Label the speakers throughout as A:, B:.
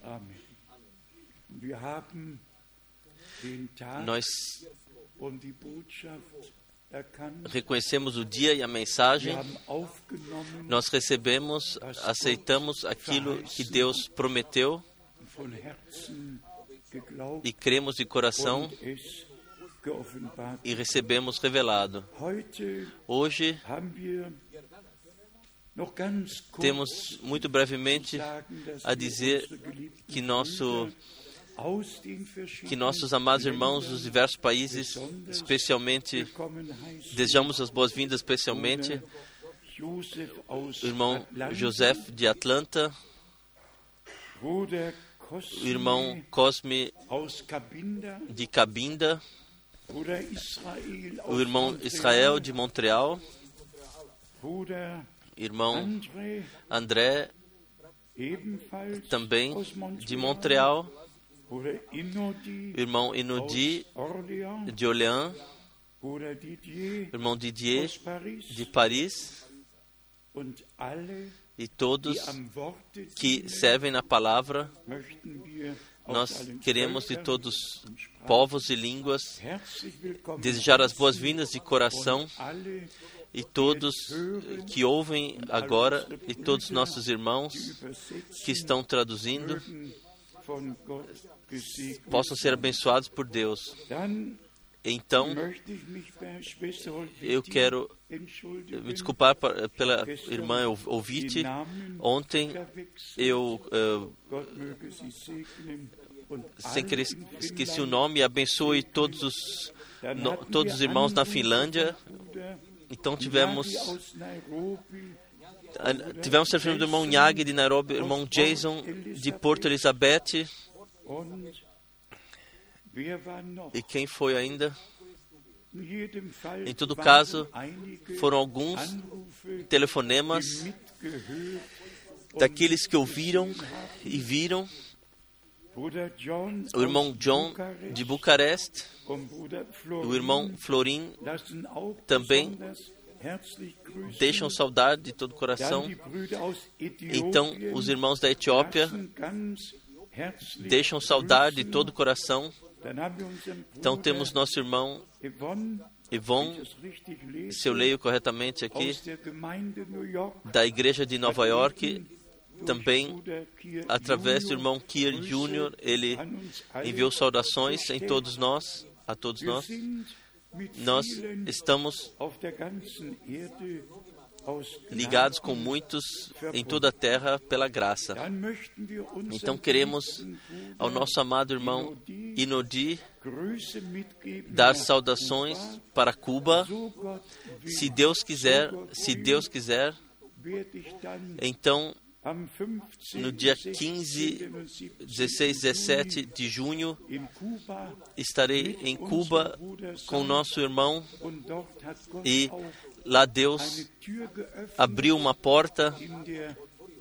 A: Amen. Wir haben den Tag
B: Nós
A: und die Botschaft erkannt.
B: reconhecemos o dia e a mensagem.
A: Wir haben aufgenommen
B: Nós recebemos, aceitamos aquilo que Deus prometeu
A: von Herzen geglaubt
B: e cremos de coração
A: und es geoffenbart.
B: e recebemos revelado.
A: Heute
B: Hoje
A: haben wir noch ganz kurz
B: temos muito brevemente
A: sagen, dass
B: a
A: wir
B: dizer
A: unsere geliebten
B: que
A: aus den verschiedenen
B: que nossos amados irmãos dos diversos países, especialmente,
A: willkommen heißen.
B: desejamos as boas-vindas especialmente
A: Josef aus
B: o irmão
A: Atlanta,
B: Joseph de Atlanta,
A: Bruder
B: o irmão Cosme
A: aus Cabinda,
B: de Cabinda,
A: Bruder Israel
B: o
A: aus
B: irmão
A: Montreal,
B: Israel de Montreal,
A: Bruder
B: irmão
A: André,
B: André
A: ebenfalls
B: também
A: aus
B: de Montreal,
A: Bruder Inodi
B: o irmão Inudi
A: aus Orléans,
B: de Orléans,
A: Bruder Didier
B: o irmão Didier
A: aus Paris
B: de Paris
A: und alle,
B: e todos
A: die am Worte
B: que
A: dienen,
B: servem na palavra.
A: möchten wir aus
B: Nós
A: allen
B: queremos de
A: Völkern
B: todos
A: und Sprachen
B: povos e línguas
A: herzlich willkommen
B: desejar as
A: heißen
B: boas-vindas de coração
A: und alle,
B: e todos que ouvem agora e todos nossos
A: die
B: irmãos
A: übersetzen,
B: que estão traduzindo
A: mögen von Gott gesegnet
B: possam ser abençoados por Deus.
A: Dann
B: Então,
A: möchte ich mich bei Schwester
B: eu
A: Holviti
B: quero
A: entschuldigen,
B: me desculpar pela irmã Ouvite.
A: den Namen
B: Ontem
A: verwechselt.
B: eu,
A: Gott möge sie segnen und
B: sem
A: alle
B: querer,
A: in
B: esqueci o
A: Finnland.
B: nome e abençoe todos
A: Dann
B: os
A: hatten
B: todos os
A: wir
B: irmãos na
A: Anrufe
B: Finlândia.
A: von Bruder
B: Então tivemos
A: Nagi aus Nairobi,
B: o telefone do irmão Nyagi de Nairobi, o irmão Jason de Porto Elizabeth.
A: und wer war noch?
B: E quem foi ainda?
A: In jedem Fall
B: Em todo
A: waren
B: caso,
A: einige
B: foram alguns
A: Anrufe,
B: telefonemas
A: die mitgehört und
B: daqueles que ouviram e viram.
A: Bruder John
B: O irmão
A: aus
B: John
A: Bukarest
B: de Bucareste,
A: und Bruder
B: o irmão
A: Florin
B: Florim
A: lassen auch
B: também
A: besonders herzlich grüßen.
B: deixam saudade de todo o
A: Dann
B: coração.
A: die Brüder aus
B: Então,
A: Äthiopien
B: os irmãos da Etiópia
A: lassen ganz herzlich
B: deixam saudade de
A: grüßen.
B: todo o coração.
A: Dann haben wir unseren
B: Então,
A: Bruder
B: temos nosso irmão
A: Yvonne,
B: Yvon,
A: wenn ich das richtig lese,
B: se eu leio corretamente aqui,
A: aus der Gemeinde New York,
B: da igreja de Nova York, também
A: Bruder Kier
B: através do
A: Junior,
B: irmão Kier
A: Grüße
B: Jr., ele
A: an uns alle.
B: enviou saudações em todos nós, a todos
A: Wir
B: nós.
A: sind mit
B: Nós
A: vielen
B: estamos
A: auf der ganzen Erde aus
B: ligados com
A: Gnaden
B: muitos em toda a terra pela graça.
A: Dann möchten wir unseren
B: Então queremos
A: geliebten
B: ao
A: Bruder
B: nosso amado irmão Inodi
A: Grüße mitgeben
B: dar
A: nach
B: saudações
A: Kuba.
B: para Cuba.
A: So Gott will,
B: Se Deus quiser,
A: so Gott
B: se
A: will,
B: Deus quiser,
A: werde ich dann
B: então
A: am 15.,
B: no dia
A: 16.,
B: 15,
A: und 17.
B: 16, 17 de junho
A: in Kuba
B: estarei em Cuba com nosso irmão
A: und dort hat Gott
B: e
A: auch
B: lá
A: eine
B: Deus
A: Tür geöffnet
B: abriu uma porta
A: in der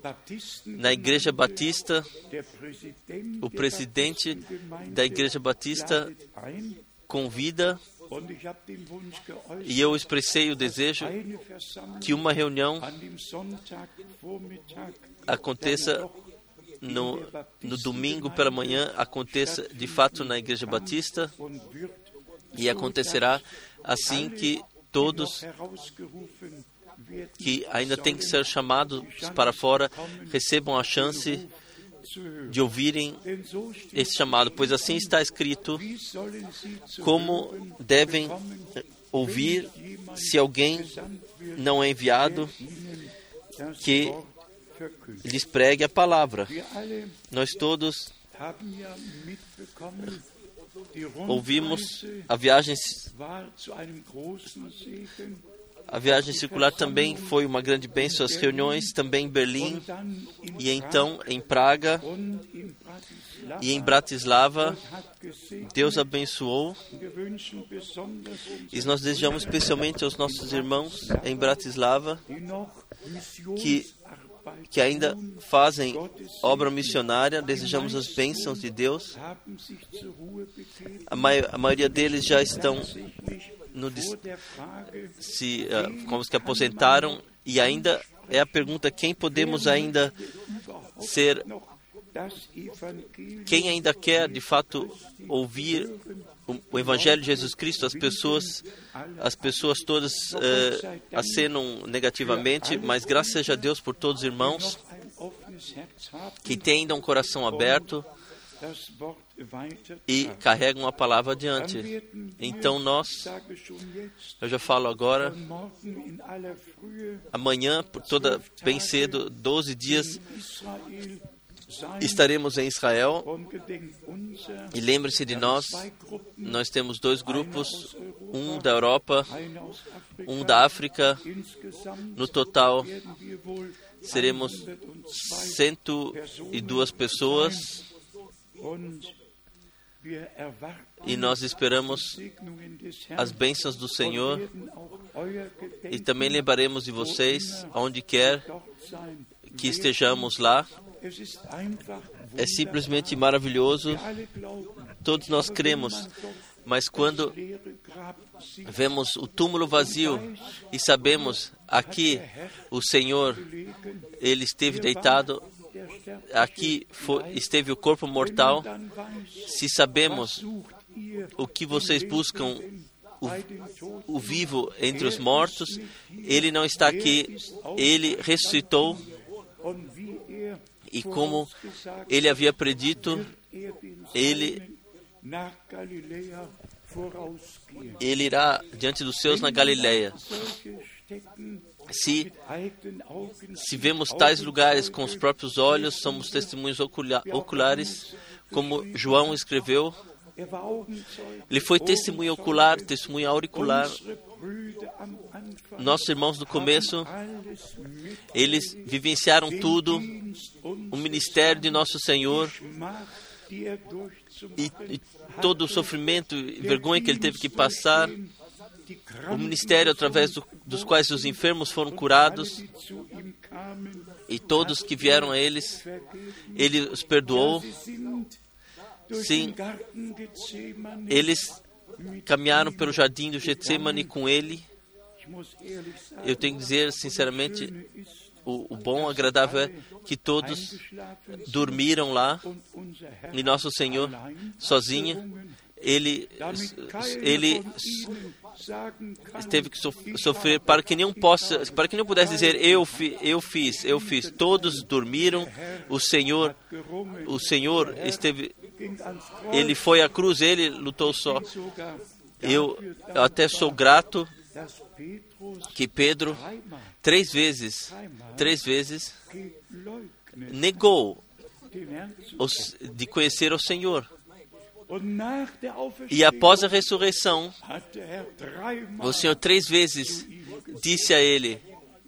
B: na Igreja Batista.
A: Der Präsident
B: O
A: der
B: presidente
A: Baptistengemeinde
B: da Igreja Batista
A: ladet ein,
B: convida
A: und ich habe den Wunsch geäußert,
B: e eu expressei o desejo
A: eine Versammlung
B: que uma reunião
A: an dem Sonntagvormittag
B: aconteça no domingo pela manhã, aconteça de fato na Igreja Batista,
A: und wird
B: e acontecerá assim que todos
A: herausgerufen werden,
B: que ainda têm que ser chamados para fora recebam a chance
A: zu hören.
B: de ouvirem
A: Denn so steht,
B: esse chamado, pois assim está escrito,
A: wie sollen sie zu
B: como
A: hören
B: devem
A: bekommen,
B: ouvir
A: wenn jemand
B: se alguém
A: gesandt wird,
B: não é enviado
A: der ihnen das
B: que
A: Wort verkündet.
B: lhes pregue a palavra.
A: Wir alle
B: Nós todos
A: haben ja mitbekommen, die
B: ouvimos
A: Rundreise
B: a viagem
A: war zu einem großen Segen.
B: A viagem circular também foi uma grande bênção, as reuniões também em Berlim,
A: Und dann in
B: e então em Praga
A: und in Bratislava.
B: e em Bratislava.
A: Gott hat gesegnet.
B: Deus abençoou
A: Wir wünschen besonders
B: e nós desejamos especialmente aos nossos irmãos em Bratislava
A: die noch
B: que
A: Missionsarbeit
B: ainda fazem obra missionária, desejamos as bênçãos de Deus.
A: haben sich zur Ruhe begeben.
B: A maioria deles já estão
A: Tatsächlich
B: no,
A: vor der Frage,
B: como os que aposentaram, e ainda é a pergunta: quem podemos ainda ser Quem ainda quer, de fato, ouvir o Evangelho de Jesus Cristo, as pessoas todas acenam negativamente, mas graças seja a Deus por todos os irmãos que têm ainda um coração aberto e carregam a palavra adiante. Então eu já falo agora, amanhã, bem cedo, 12 dias, estaremos em Israel. E lembre-se de nós temos 2 grupos, um da Europa, um da África. No total, seremos 102 pessoas. E nós esperamos as bênçãos do Senhor. E também lembraremos de vocês, aonde quer que estejamos lá. É simplesmente maravilhoso. Todos nós cremos. Mas quando vemos o túmulo vazio e sabemos aqui o Senhor, Ele esteve deitado, aqui esteve o corpo mortal. Se sabemos o que vocês buscam, o vivo entre os mortos, Ele não está aqui, Ele ressuscitou. E como Ele havia predito, Ele irá diante dos seus na Galileia. Se vemos tais lugares com os próprios olhos, somos testemunhos oculares, como João escreveu. Ele foi testemunha ocular, testemunha auricular. Nossos irmãos do começo, eles vivenciaram tudo, o ministério de nosso Senhor e todo o sofrimento e vergonha que Ele teve que passar, o ministério através dos quais os enfermos foram curados, e todos que vieram a Ele os perdoou. Sim, eles caminharam pelo jardim do Getsemane com Ele. Eu tenho que dizer sinceramente, o bom, agradável é que todos dormiram lá, e nosso Senhor, sozinho, Ele teve que sofrer para que nenhum pudesse dizer eu fiz. Todos dormiram. O Senhor esteve. Ele foi à cruz, Ele lutou só. Eu até sou grato que Pedro 3 vezes negou de conhecer o Senhor. E após a ressurreição, o Senhor 3 vezes disse a ele: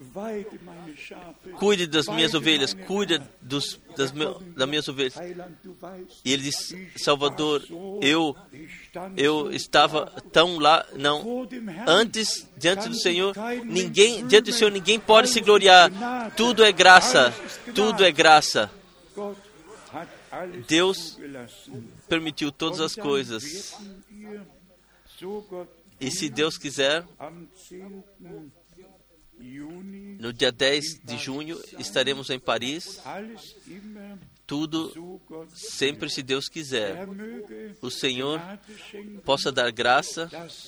B: cuide das minhas ovelhas, cuide das minhas ovelhas. E ele disse: Salvador, eu estava tão lá, não, antes, diante do Senhor, ninguém pode se gloriar, tudo é graça, Deus permitiu todas as coisas, e se Deus quiser, no dia 10 de junho estaremos em Paris. Tudo sempre, se Deus quiser. O Senhor possa dar graça,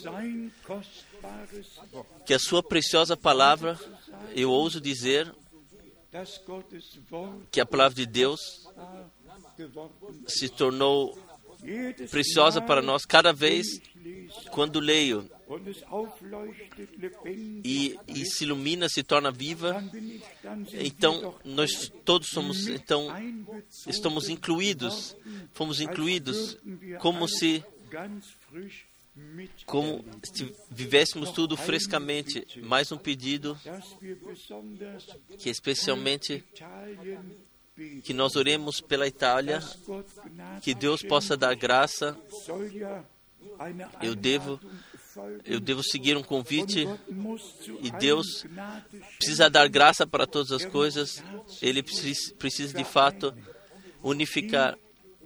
B: que a sua preciosa palavra, eu ouso dizer que a palavra de Deus se tornou preciosa para nós cada vez quando leio, e se ilumina, se torna viva. Então nós todos estamos incluídos, fomos incluídos como se vivêssemos tudo frescamente. Mais um pedido, que especialmente que nós oremos pela Itália, que Deus possa dar graça. Eu devo seguir um convite, e Deus precisa dar graça para todas as coisas. Ele precisa de fato unificar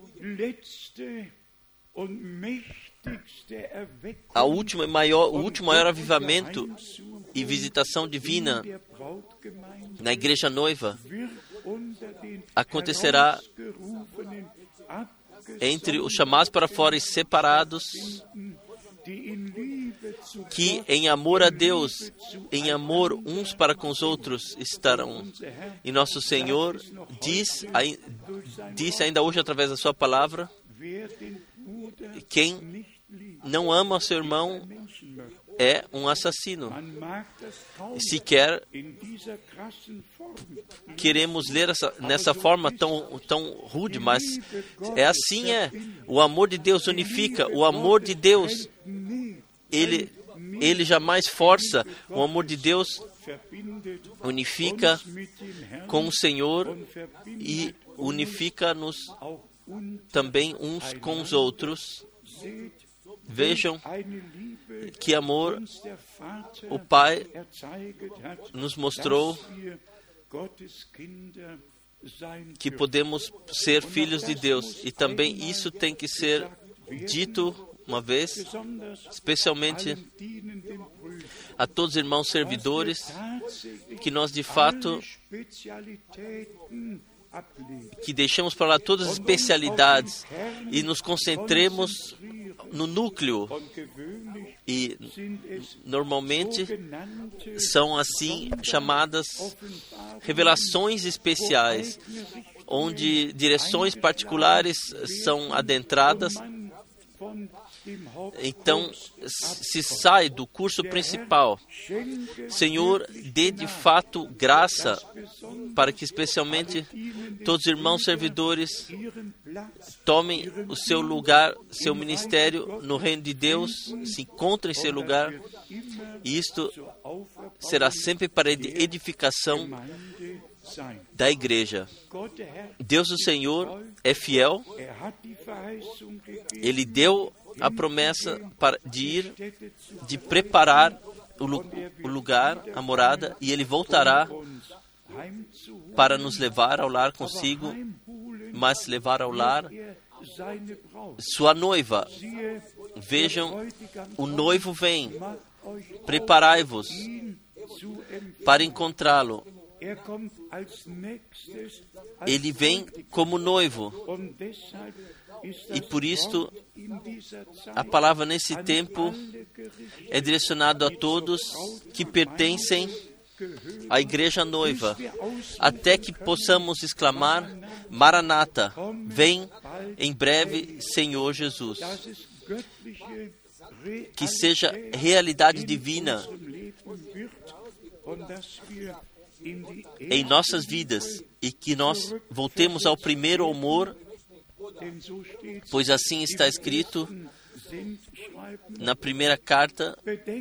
B: o último maior avivamento e visitação divina na igreja noiva acontecerá entre os chamados para fora e separados, que em amor a Deus, em amor uns para com os outros estarão. E nosso Senhor disse ainda hoje através da sua palavra, quem não ama seu irmão é um assassino. Sequer queremos ler nessa forma tão rude, mas assim. O amor de Deus unifica. O amor de Deus, ele jamais força. O amor de Deus unifica com o Senhor e unifica-nos também uns com os outros. Vejam que amor o Pai nos mostrou, que podemos ser filhos de Deus. E também isso tem que ser dito uma vez, especialmente a todos os irmãos servidores, que nós de fato que deixamos para lá todas as especialidades e nos concentremos no núcleo. E normalmente são assim chamadas revelações especiais, onde direções particulares são adentradas. Então, se sai do curso principal. Senhor, dê de fato graça para que especialmente todos os irmãos servidores tomem o seu lugar, seu ministério no reino de Deus, se encontrem em seu lugar. E isto será sempre para a edificação da igreja. Deus, o Senhor, é fiel. Ele deu a promessa de preparar o lugar, a morada, e Ele voltará para nos levar ao lar consigo, mas levar ao lar sua noiva. Vejam, o noivo vem. Preparai-vos para encontrá-lo. Ele vem como noivo. E por isto, a palavra nesse tempo é direcionada a todos que pertencem à igreja noiva, até que possamos exclamar: Maranata, vem em breve, Senhor Jesus. Que seja realidade divina em nossas vidas e que nós voltemos ao primeiro amor, pois assim está escrito na primeira carta: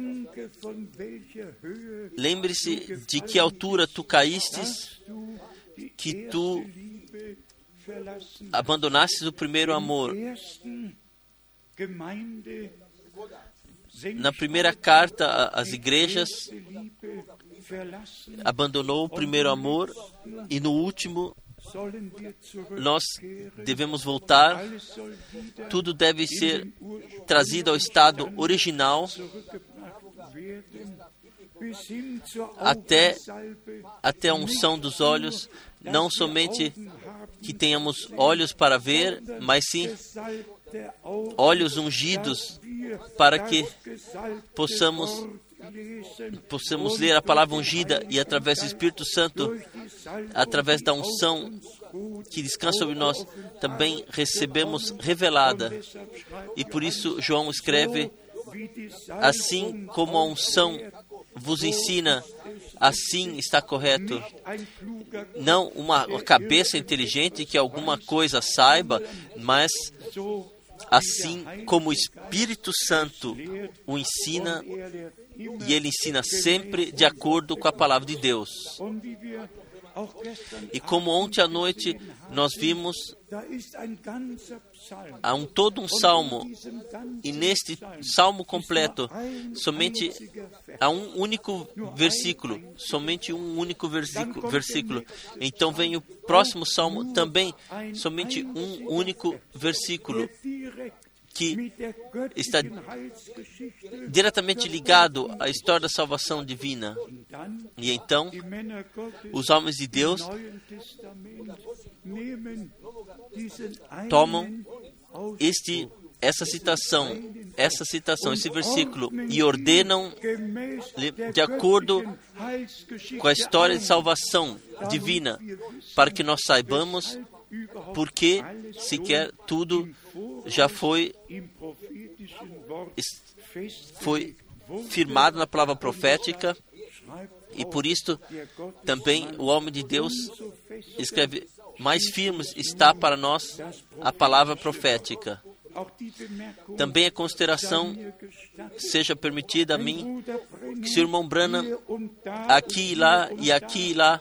B: lembre-se de que altura tu caístes, que tu abandonastes o primeiro amor. Na primeira carta às igrejas, abandonou o primeiro amor, e no último nós devemos voltar. Tudo deve ser trazido ao estado original, até a unção dos olhos, não somente que tenhamos olhos para ver, mas sim olhos ungidos, para que possamos ler a palavra ungida, e através do Espírito Santo, através da unção que descansa sobre nós, também recebemos revelada. E por isso João escreve: assim como a unção vos ensina, assim está correto. Não uma cabeça inteligente que alguma coisa saiba, mas assim como o Espírito Santo o ensina, e ele ensina sempre de acordo com a palavra de Deus. E como ontem à noite nós vimos, há todo um salmo, e neste salmo completo, somente há um único versículo, Então vem o próximo salmo, também somente um único versículo, que está diretamente ligado à história da salvação divina. E então, os homens de Deus tomam essa citação, esse versículo, e ordenam de acordo com a história de salvação divina, para que nós saibamos porque sequer tudo já foi firmado na palavra profética, e por isto também o homem de Deus escreve: mais firmes está para nós a palavra profética. Também a consideração seja permitida a mim, que se o irmão Branham aqui e lá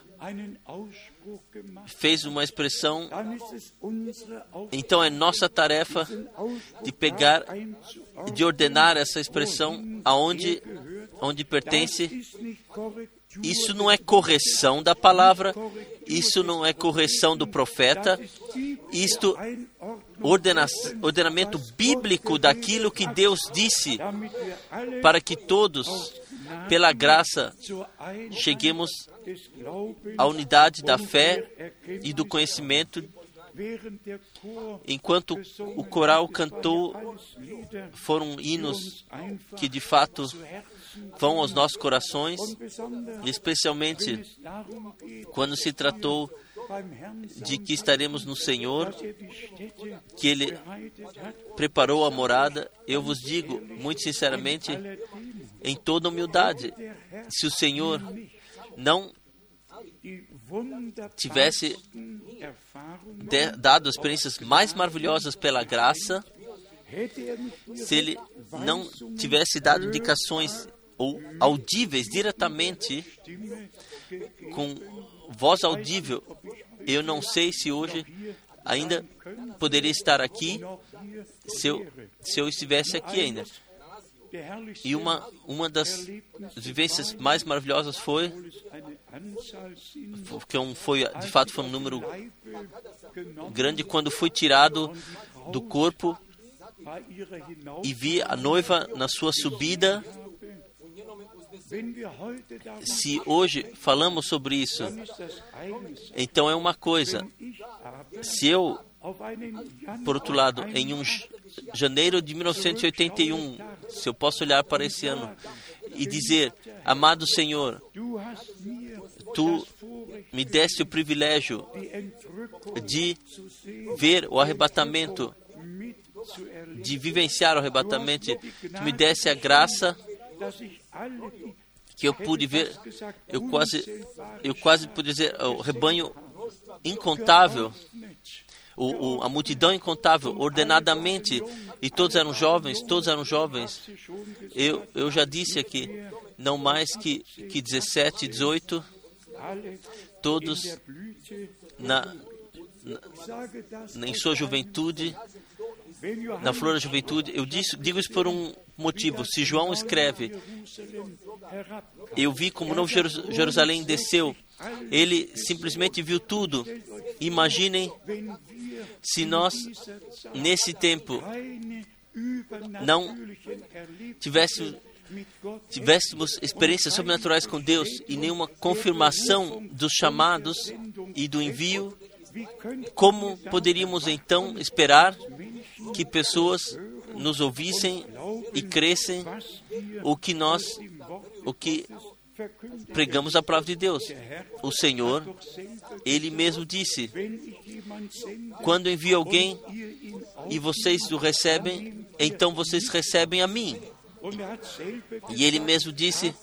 B: fez uma expressão, então é nossa tarefa de pegar, de ordenar essa expressão aonde pertence. Isso não é correção da palavra, isso não é correção do profeta, isto ordenamento bíblico daquilo que Deus disse, para que todos, pela graça, cheguemos à unidade da fé e do conhecimento. Enquanto o coral cantou, foram hinos que de fato vão aos nossos corações, especialmente quando se tratou de que estaremos no Senhor, que Ele preparou a morada. Eu vos digo, muito sinceramente, em toda humildade, se o Senhor não tivesse dado experiências mais maravilhosas pela graça, se Ele não tivesse dado indicações ou audíveis diretamente, com voz audível, eu não sei se hoje ainda poderia estar aqui, se eu estivesse aqui ainda. E uma das vivências mais maravilhosas foi de fato foi um número grande, quando fui tirado do corpo e vi a noiva na sua subida. Se hoje falamos sobre isso, então é uma coisa. Se eu, por outro lado, em janeiro de 1981, se eu posso olhar para esse ano e dizer: amado Senhor, Tu me deste o privilégio de ver o arrebatamento, de vivenciar o arrebatamento, Tu me deste a graça que eu pude ver. Eu quase pude dizer o rebanho incontável, a multidão incontável, ordenadamente, e todos eram jovens. Eu já disse aqui, não mais que 17, 18, todos em sua juventude, na flor da juventude. Eu digo isso por um motivo. Se João escreve: eu vi como o Novo Jerusalém desceu, ele simplesmente viu tudo. Imaginem se nós, nesse tempo, não tivéssemos experiências sobrenaturais com Deus e nenhuma confirmação dos chamados e do envio. Como poderíamos então esperar que pessoas nos ouvissem e crescem o que pregamos a palavra de Deus? O Senhor, Ele mesmo disse: quando envio alguém e vocês o recebem, então vocês recebem a mim. E Ele mesmo disse: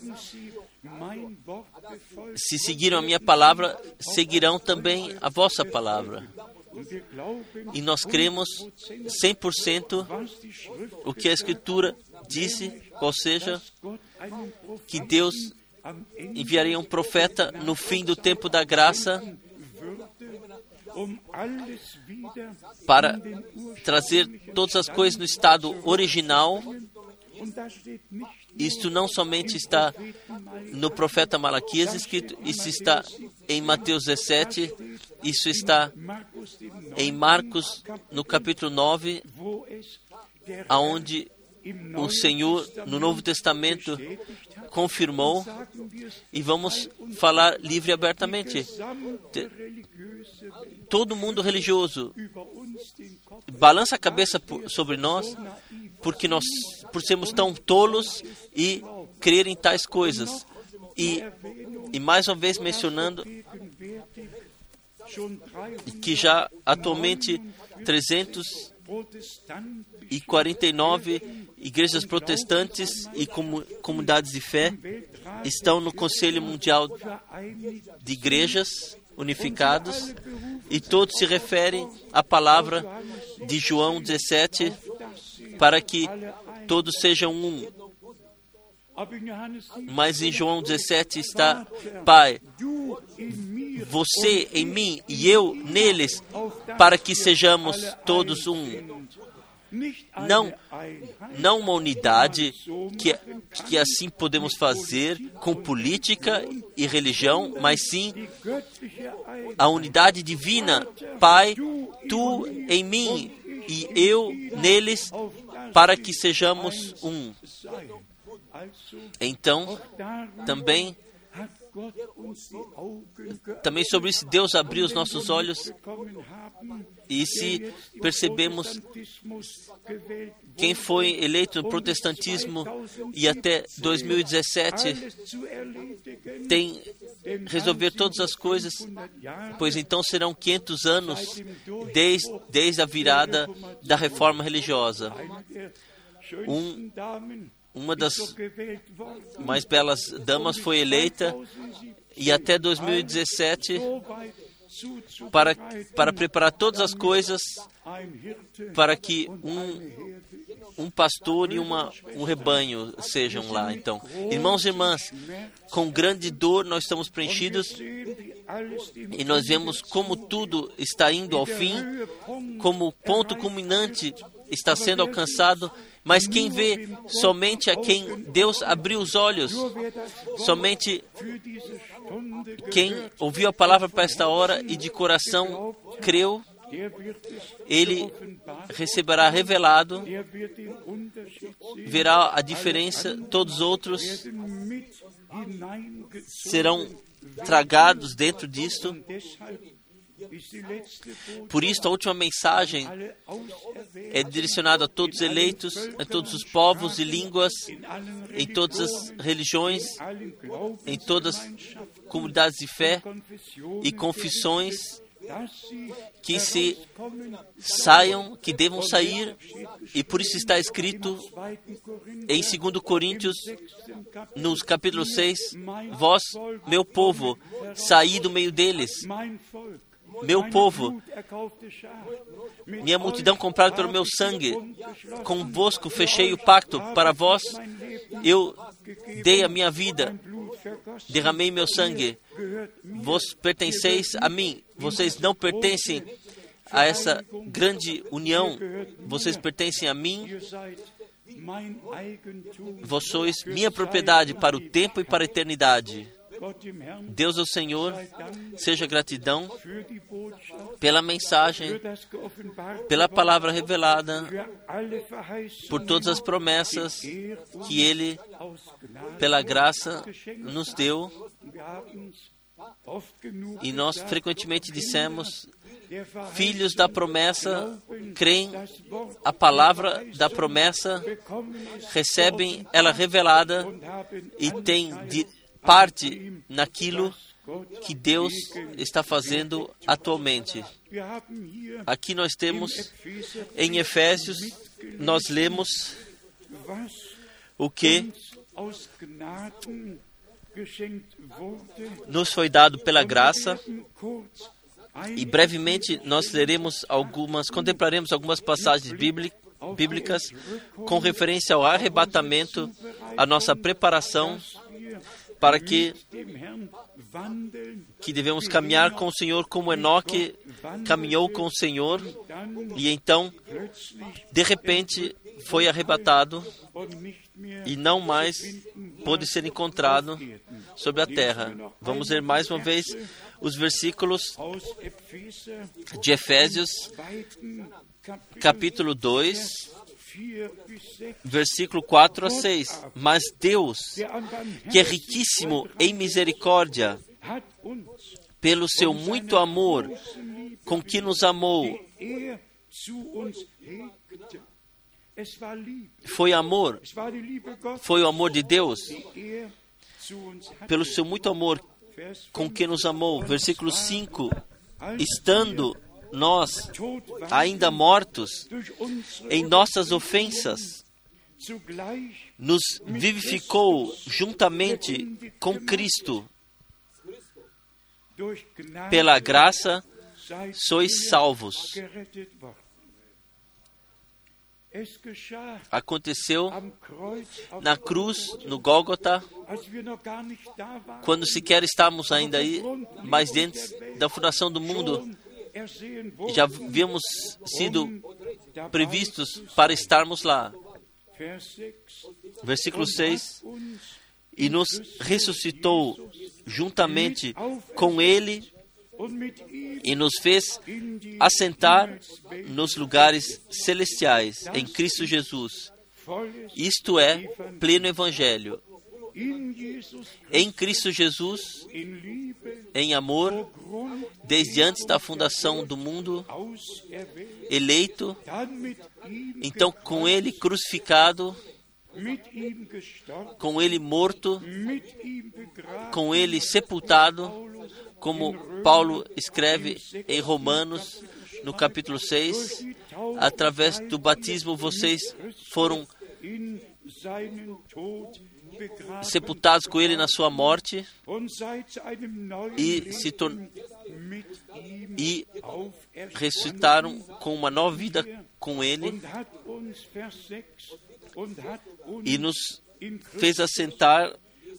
B: se seguiram a minha palavra, seguirão também a vossa palavra. E nós cremos 100% o que a Escritura disse, ou seja, que Deus enviaria um profeta no fim do tempo da graça para trazer todas as coisas no estado original. Isto não somente está no profeta Malaquias escrito, isso está em Mateus 17, isso está em Marcos, no capítulo 9, aonde o Senhor, no Novo Testamento, confirmou, e vamos falar livre e abertamente. Todo mundo religioso balança a cabeça sobre nós, porque nós, por sermos tão tolos e crer em tais coisas. E mais uma vez mencionando que já atualmente 349 igrejas protestantes e comunidades de fé estão no Conselho Mundial de Igrejas Unificadas, e todos se referem à palavra de João 17, para que todos sejam um. Mas em João 17 está: Pai, você em mim e eu neles, para que sejamos todos um. Não uma unidade que assim podemos fazer com política e religião, mas sim a unidade divina. Pai, tu em mim e eu neles, para que sejamos um. Então, também sobre isso, Deus abriu os nossos olhos, e se percebemos quem foi eleito no protestantismo e até 2017 tem resolver todas as coisas, pois então serão 500 anos desde a virada da reforma religiosa. Uma das mais belas damas foi eleita, e até 2017, para preparar todas as coisas para que um pastor e um rebanho sejam lá. Então, irmãos e irmãs, com grande dor nós estamos preenchidos, e nós vemos como tudo está indo ao fim, como o ponto culminante está sendo alcançado. Mas quem vê somente a quem Deus abriu os olhos, somente quem ouviu a palavra para esta hora e de coração creu, ele receberá revelado, verá a diferença, todos os outros serão tragados dentro disto. Por isso, a última mensagem é direcionada a todos os eleitos, a todos os povos e línguas, em todas as religiões, em todas as comunidades de fé e confissões, que se saiam, que devam sair, e por isso está escrito em 2 Coríntios, no capítulo 6, vós, meu povo, saí do meio deles. Meu povo, minha multidão comprada pelo meu sangue, convosco fechei o pacto, para vós eu dei a minha vida, derramei meu sangue, vós pertenceis a mim, vocês não pertencem a essa grande união, vocês pertencem a mim, vós sois minha propriedade para o tempo e para a eternidade. Deus é o Senhor, seja gratidão pela mensagem, pela palavra revelada, por todas as promessas que Ele, pela graça, nos deu. E nós frequentemente dissemos: filhos da promessa creem a palavra da promessa, recebem ela revelada e têm parte naquilo que Deus está fazendo atualmente. Aqui nós temos, em Efésios, nós lemos o que nos foi dado pela graça, e brevemente nós contemplaremos algumas passagens bíblicas com referência ao arrebatamento, a nossa preparação para que devemos caminhar com o Senhor como Enoque caminhou com o Senhor, e então, de repente, foi arrebatado e não mais pôde ser encontrado sobre a terra. Vamos ler mais uma vez os versículos de Efésios, capítulo 2, versículo 4 a 6. Mas Deus, que é riquíssimo em misericórdia, pelo seu muito amor com que nos amou, foi o amor de Deus, pelo seu muito amor com que nos amou. Versículo 5. Estando nós ainda mortos em nossas ofensas, nos vivificou juntamente com Cristo. Pela graça sois salvos. Aconteceu na cruz, no Gólgota, quando sequer estávamos ainda aí, mas dentro da fundação do mundo, já havíamos sido previstos para estarmos lá. Versículo 6. E nos ressuscitou juntamente com Ele e nos fez assentar nos lugares celestiais em Cristo Jesus. Isto é pleno Evangelho. Em Cristo Jesus, em amor, desde antes da fundação do mundo, eleito, então com Ele crucificado, com Ele morto, com Ele sepultado, como Paulo escreve em Romanos, no capítulo 6, através do batismo vocês foram sepultados com Ele na sua morte e ressuscitaram com uma nova vida com Ele e nos fez assentar.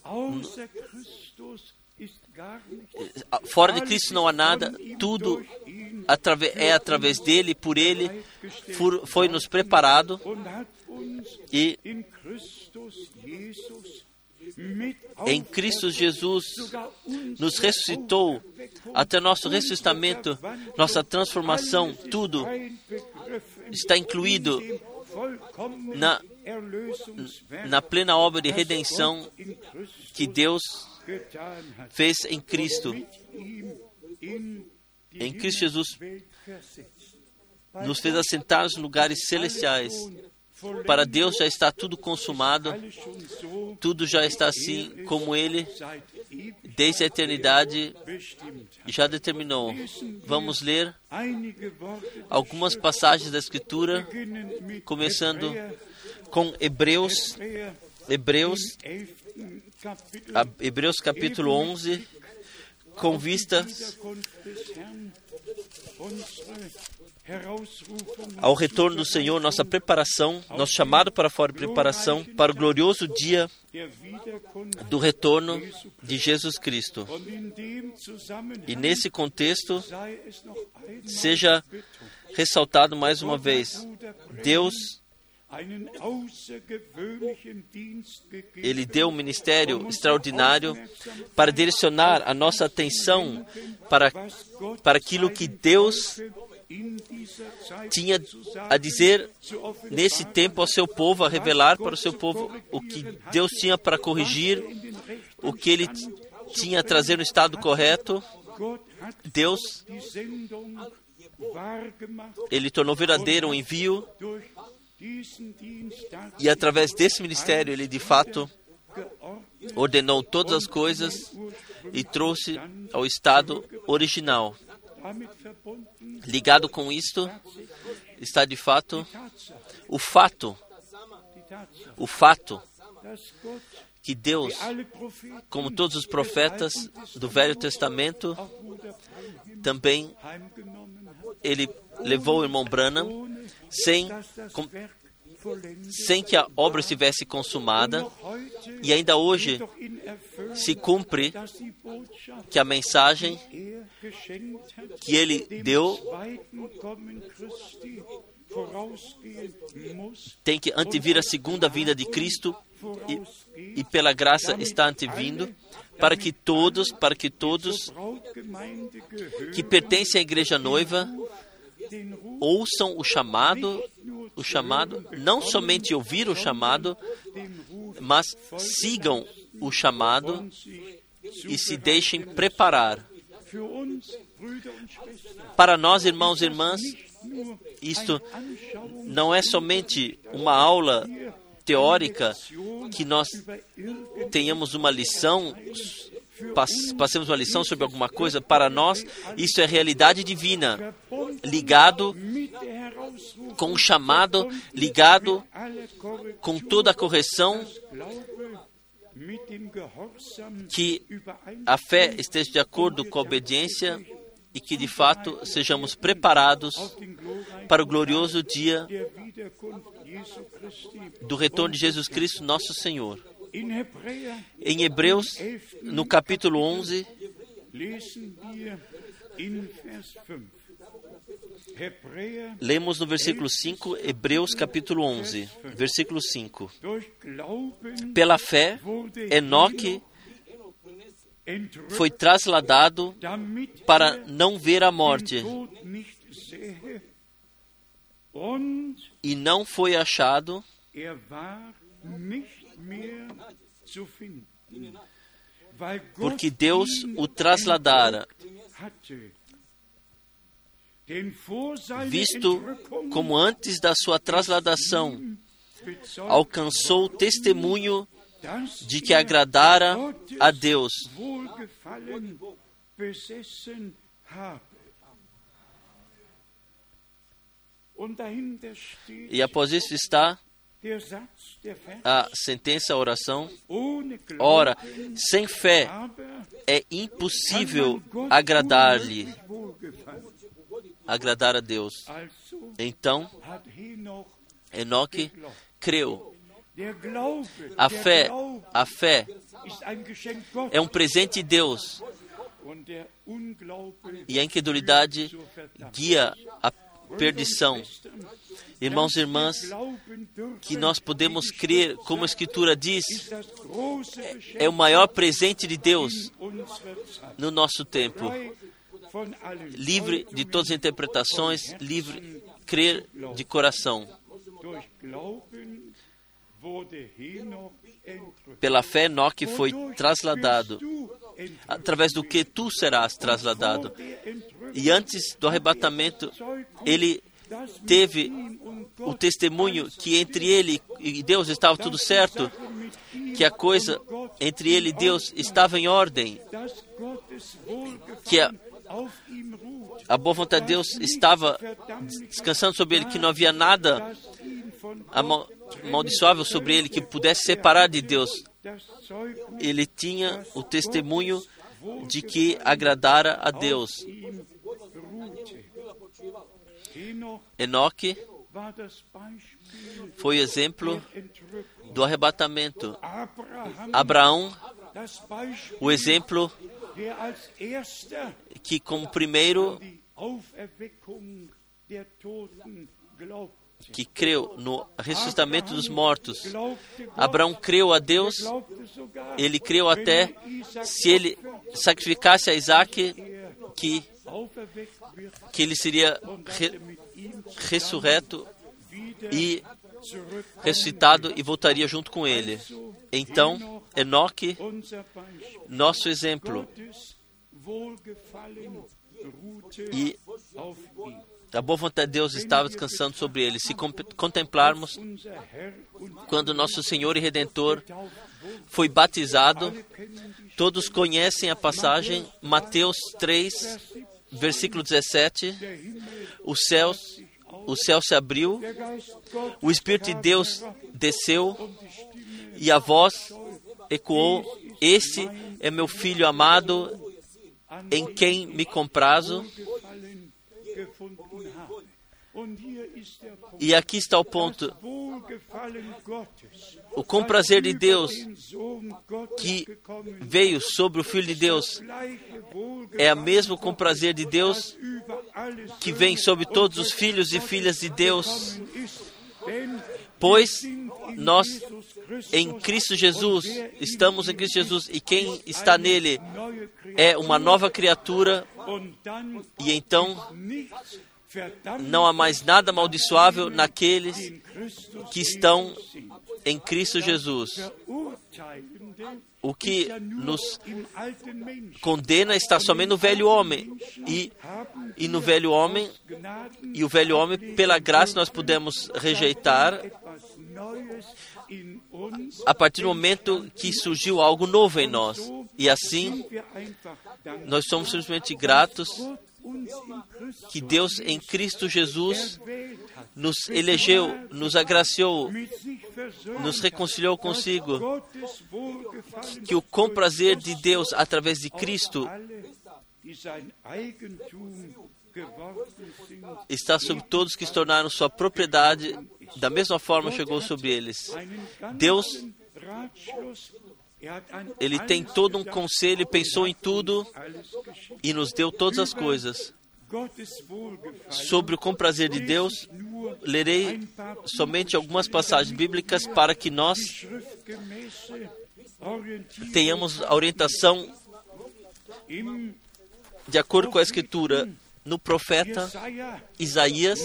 B: Fora de Cristo não há nada, tudo é através dele, por ele, foi nos preparado e em Cristo Jesus nos ressuscitou até nosso ressuscitamento, nossa transformação, tudo está incluído na plena obra de redenção que Deus fez em Cristo. Em Cristo Jesus nos fez assentar nos lugares celestiais. Para Deus já está tudo consumado, tudo já está assim como Ele, desde a eternidade, já determinou. Vamos ler algumas passagens da Escritura, começando com Hebreus capítulo 11, com vistas ao retorno do Senhor, nossa preparação, nosso chamado para fora de preparação para o glorioso dia do retorno de Jesus Cristo. E nesse contexto, seja ressaltado mais uma vez, Deus, Ele deu um ministério extraordinário para direcionar a nossa atenção para aquilo que Deus tinha a dizer nesse tempo ao seu povo, a revelar para o seu povo o que Deus tinha para corrigir, o que Ele tinha a trazer no estado correto. Deus, Ele tornou verdadeiro o envio e através desse ministério Ele de fato ordenou todas as coisas e trouxe ao estado original. Ligado com isto está de fato o fato que Deus, como todos os profetas do Velho Testamento, também Ele levou o irmão Branham sem que a obra estivesse consumada, e ainda hoje se cumpre que a mensagem que ele deu tem que antevir a segunda vinda de Cristo e pela graça está antevindo para que todos que pertencem à igreja noiva ouçam o chamado o chamado, não somente ouvir o chamado, mas sigam o chamado e se deixem preparar. Para nós, irmãos e irmãs, isto não é somente uma aula teórica, que nós tenhamos uma lição, passemos uma lição sobre alguma coisa. Para nós, isso é realidade divina, ligado com o chamado, ligado com toda a correção, que a fé esteja de acordo com a obediência e que, de fato, sejamos preparados para o glorioso dia do retorno de Jesus Cristo, nosso Senhor. Em Hebreus, no capítulo 11, lemos no versículo 5, Hebreus capítulo 11, versículo 5. Pela fé, Enoque foi trasladado para não ver a morte, e não foi achado, porque Deus o trasladara, visto como antes da sua trasladação alcançou o testemunho de que agradara a Deus. E após isso está a sentença, a oração. Ora, sem fé é impossível agradar a Deus. Então, Enoque creu. A fé é um presente de Deus, e a incredulidade guia a perdição. Irmãos e irmãs, que nós podemos crer, como a Escritura diz, é o maior presente de Deus no nosso tempo. Livre de todas as interpretações, livre, crer de coração. Pela fé, Enoque foi trasladado, através do que tu serás trasladado. E antes do arrebatamento, ele teve o testemunho que entre ele e Deus estava tudo certo, que a coisa entre ele e Deus estava em ordem, que a boa vontade de Deus estava descansando sobre ele, que não havia nada amaldiçoável sobre ele que pudesse separar de Deus. Ele tinha o testemunho de que agradara a Deus. Enoque foi exemplo do arrebatamento. Abraão, o exemplo que como primeiro que creu no ressuscitamento dos mortos. Abraão creu a Deus, ele creu até se ele sacrificasse a Isaac, que ele seria ressurreto e ressuscitado e voltaria junto com ele. Então, Enoque, nosso exemplo, e a boa vontade de Deus estava descansando sobre ele. Se contemplarmos quando nosso Senhor e Redentor foi batizado, todos conhecem a passagem, Mateus 3, versículo 17, o céu se abriu, o Espírito de Deus desceu e a voz ecoou: "Este é meu Filho amado, em quem me comprazo." E aqui está o ponto. O comprazer de Deus que veio sobre o Filho de Deus é o mesmo comprazer de Deus que vem sobre todos os filhos e filhas de Deus. Pois nós em Cristo Jesus, estamos em Cristo Jesus, e quem está nele é uma nova criatura, e então não há mais nada amaldiçoável naqueles que estão em Cristo Jesus. O que nos condena está somente no velho homem. E no velho homem, e o velho homem, pela graça, nós podemos rejeitar a partir do momento que surgiu algo novo em nós. E assim, nós somos simplesmente gratos que Deus em Cristo Jesus nos elegeu, nos agraciou, nos reconciliou consigo, que o comprazer de Deus através de Cristo está sobre todos que se tornaram sua propriedade, da mesma forma chegou sobre eles. Deus, Ele tem todo um conselho, pensou em tudo e nos deu todas as coisas. Sobre o comprazer de Deus, lerei somente algumas passagens bíblicas para que nós tenhamos a orientação de acordo com a Escritura. No profeta Isaías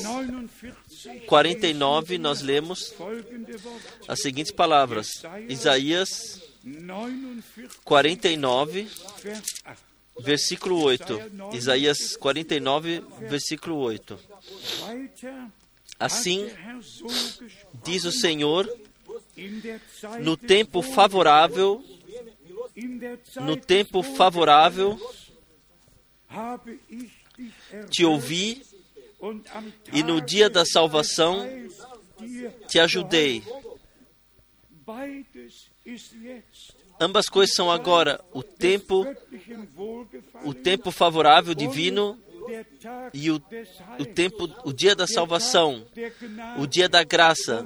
B: 49, nós lemos as seguintes palavras. Isaías 49, versículo 8. Isaías 49, versículo 8. Assim diz o Senhor, no tempo favorável, te ouvi, e no dia da salvação te ajudei. Ambas coisas são agora o tempo favorável divino e o dia da salvação, o dia da graça,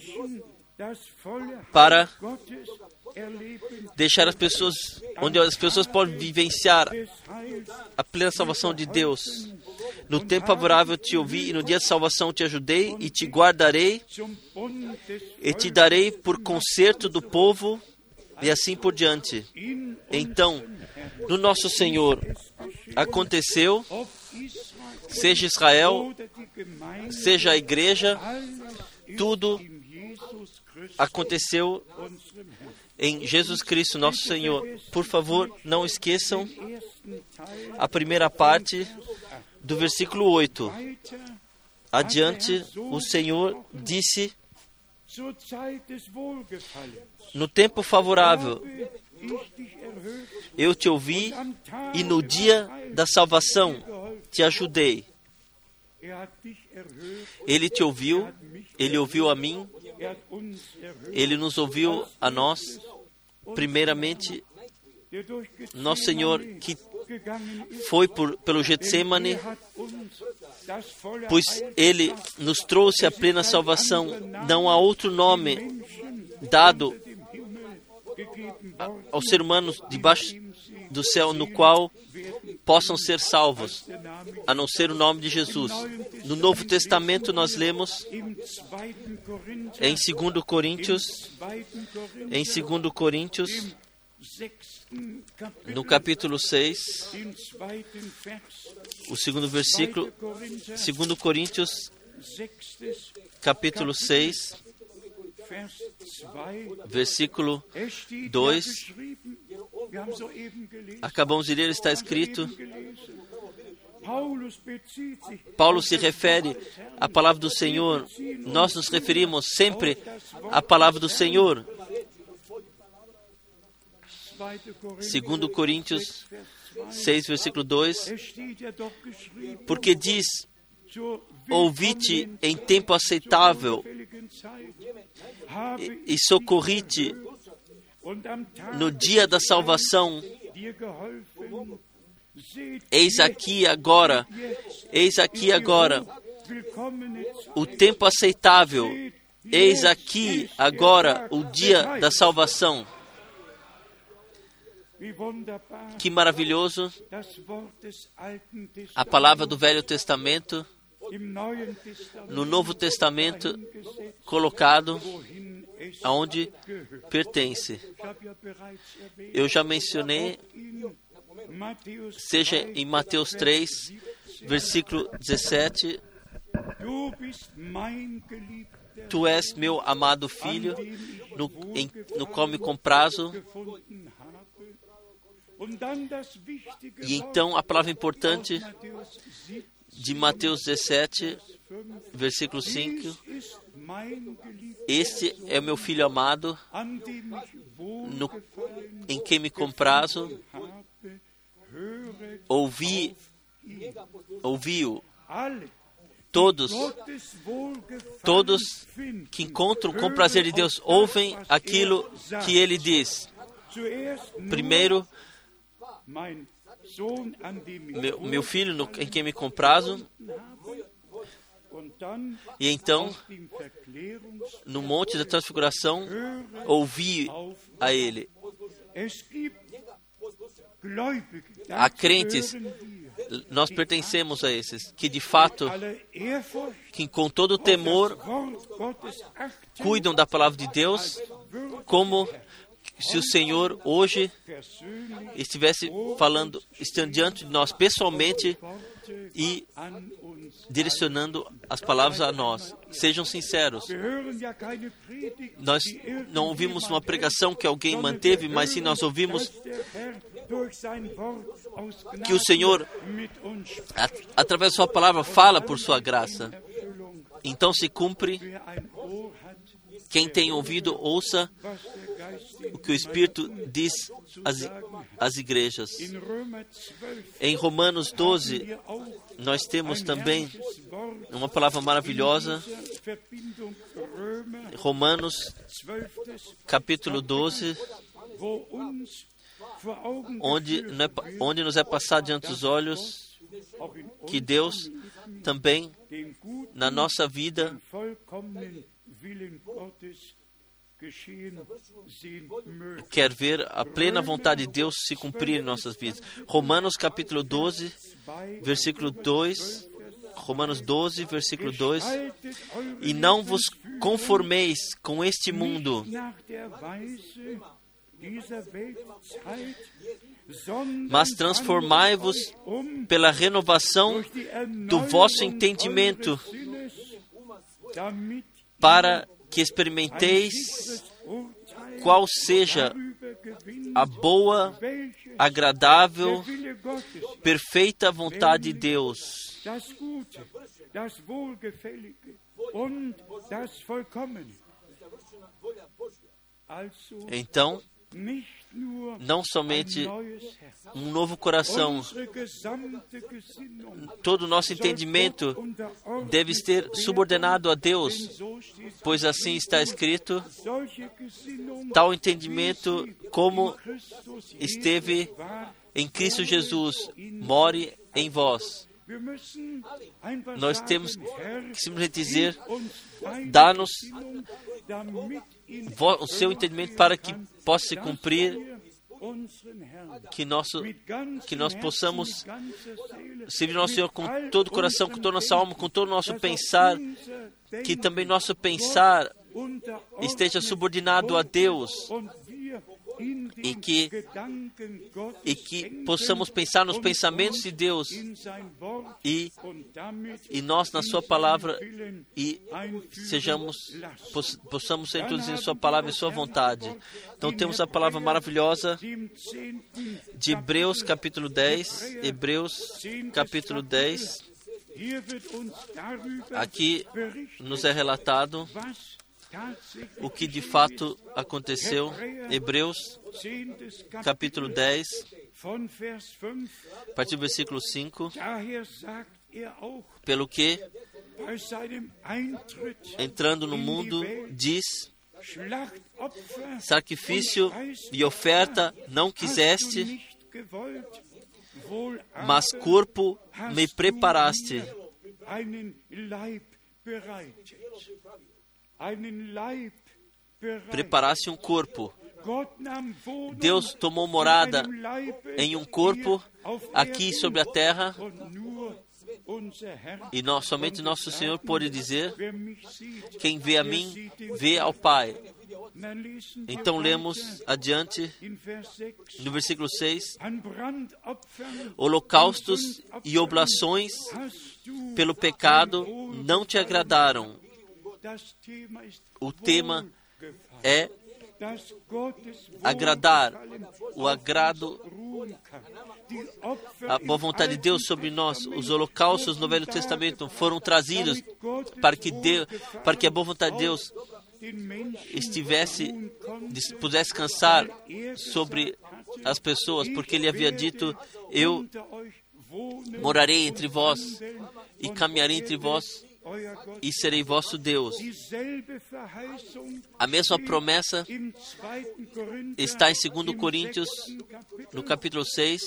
B: para deixar as pessoas, onde as pessoas podem vivenciar a plena salvação de Deus. No tempo favorável te ouvi e no dia de salvação te ajudei e te guardarei e te darei por conserto do povo e assim por diante. Então, no nosso Senhor aconteceu, seja Israel, seja a igreja, tudo aconteceu em Jesus Cristo, nosso Senhor. Por favor, não esqueçam a primeira parte do versículo 8. Adiante, o Senhor disse, no tempo favorável, eu te ouvi e no dia da salvação te ajudei. Ele te ouviu, Ele ouviu a mim, Ele nos ouviu a nós. Primeiramente, nosso Senhor que foi pelo Getsemane, pois Ele nos trouxe a plena salvação. Não há outro nome dado aos seres humanos debaixo do céu no qual possam ser salvos, a não ser o nome de Jesus. No Novo Testamento nós lemos em 2 Coríntios, no capítulo 6, o segundo versículo, 2 Coríntios, capítulo 6, versículo 2, acabamos de ler, está escrito, Paulo se refere à palavra do Senhor, nós nos referimos sempre à palavra do Senhor. 2 Coríntios 6, versículo 2, porque diz, ouvi-te em tempo aceitável e socorri-te no dia da salvação. Eis aqui agora, o tempo aceitável, eis aqui agora o dia da salvação. Que maravilhoso a palavra do Velho Testamento no Novo Testamento colocado aonde pertence. Eu já mencionei, seja em Mateus 3, versículo 17, Tu és meu amado filho, no qual me comprazo. E então a palavra importante de Mateus 17, versículo 5. Este é o meu filho amado, em quem me comprazo. Ouvi-o. Todos que encontram com prazer de Deus ouvem aquilo que Ele diz. Primeiro, meu filho em quem me comprazo. E então, no Monte da Transfiguração, ouvi a Ele. Há crentes, nós pertencemos a esses, que de fato, que com todo o temor, cuidam da palavra de Deus, como se o Senhor hoje estivesse falando, estando diante de nós pessoalmente e direcionando as palavras a nós. Sejam sinceros. Nós não ouvimos uma pregação que alguém manteve, mas sim nós ouvimos que o Senhor, através da sua palavra, fala por sua graça. Então se cumpre. Quem tem ouvido, ouça o que o Espírito diz às igrejas. Em Romanos 12, nós temos também uma palavra maravilhosa. Romanos, capítulo 12, onde nos é passado diante dos olhos que Deus também, na nossa vida, quer ver a plena vontade de Deus se cumprir em nossas vidas. Romanos capítulo 12, versículo 2. Romanos 12, versículo 2. E não vos conformeis com este mundo, mas transformai-vos pela renovação do vosso entendimento, para que experimenteis qual seja a boa, agradável, perfeita vontade de Deus. Então, não somente um novo coração, todo o nosso entendimento deve ser subordinado a Deus, pois assim está escrito, tal entendimento como esteve em Cristo Jesus, more em vós. Nós temos que simplesmente dizer, dá-nos o seu entendimento para que possa se cumprir, que nós possamos servir nosso Senhor com todo o coração, com toda a nossa alma, com todo o nosso pensar, que também nosso pensar esteja subordinado a Deus, e que possamos pensar nos pensamentos de Deus e nós na sua palavra e possamos ser todos em sua palavra e sua vontade. Então temos a palavra maravilhosa de Hebreus capítulo 10, Hebreus capítulo 10. Aqui nos é relatado o que de fato aconteceu. Hebreus, capítulo 10, a partir do versículo 5. Pelo que, entrando no mundo, diz: sacrifício e oferta não quiseste, mas corpo me preparaste. Preparasse um corpo. Deus tomou morada em um corpo aqui sobre a terra, e somente nosso Senhor pôde dizer: quem vê a mim, vê ao Pai. Então lemos adiante no versículo 6: holocaustos e oblações pelo pecado não te agradaram. O tema é agradar, o agrado, a boa vontade de Deus sobre nós. Os holocaustos no Velho Testamento foram trazidos para que a boa vontade de Deus pudesse descansar sobre as pessoas, porque Ele havia dito: eu morarei entre vós e caminharei entre vós e serei vosso Deus. A mesma promessa está em 2 Coríntios, no capítulo 6.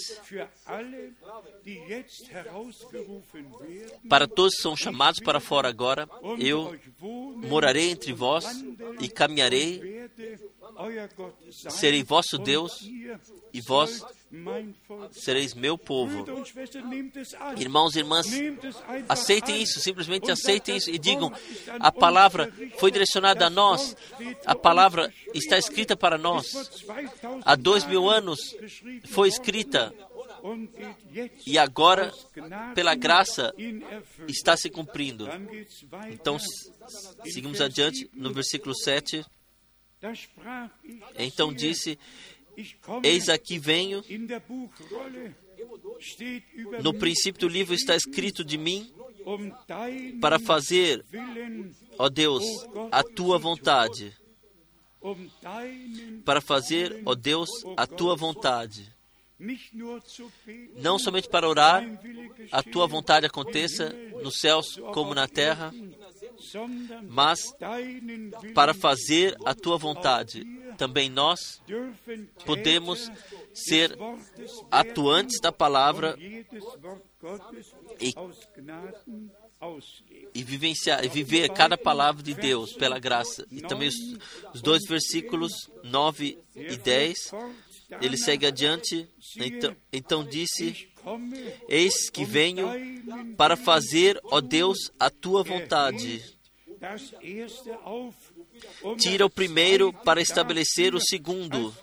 B: Para todos que são chamados para fora agora, eu morarei entre vós e caminharei, serei vosso Deus e vós sereis meu povo. Irmãos e irmãs, aceitem isso, simplesmente aceitem isso e digam: a palavra foi direcionada a nós, a palavra está escrita para nós. Há 2000 anos foi escrita e agora, pela graça, está se cumprindo. Então, seguimos adiante no versículo 7. Então disse: eis aqui venho. No princípio do livro está escrito de mim, para fazer, ó Deus, a tua vontade. Para fazer, ó Deus, a tua vontade. Não somente para orar, a tua vontade aconteça nos céus como na terra, mas para fazer a tua vontade. Também nós podemos ser atuantes da palavra e viver cada palavra de Deus pela graça. E também os dois versículos 9 e 10, ele segue adiante. Então disse: eis que venho para fazer, ó Deus, a tua vontade. Tira o primeiro para estabelecer o segundo.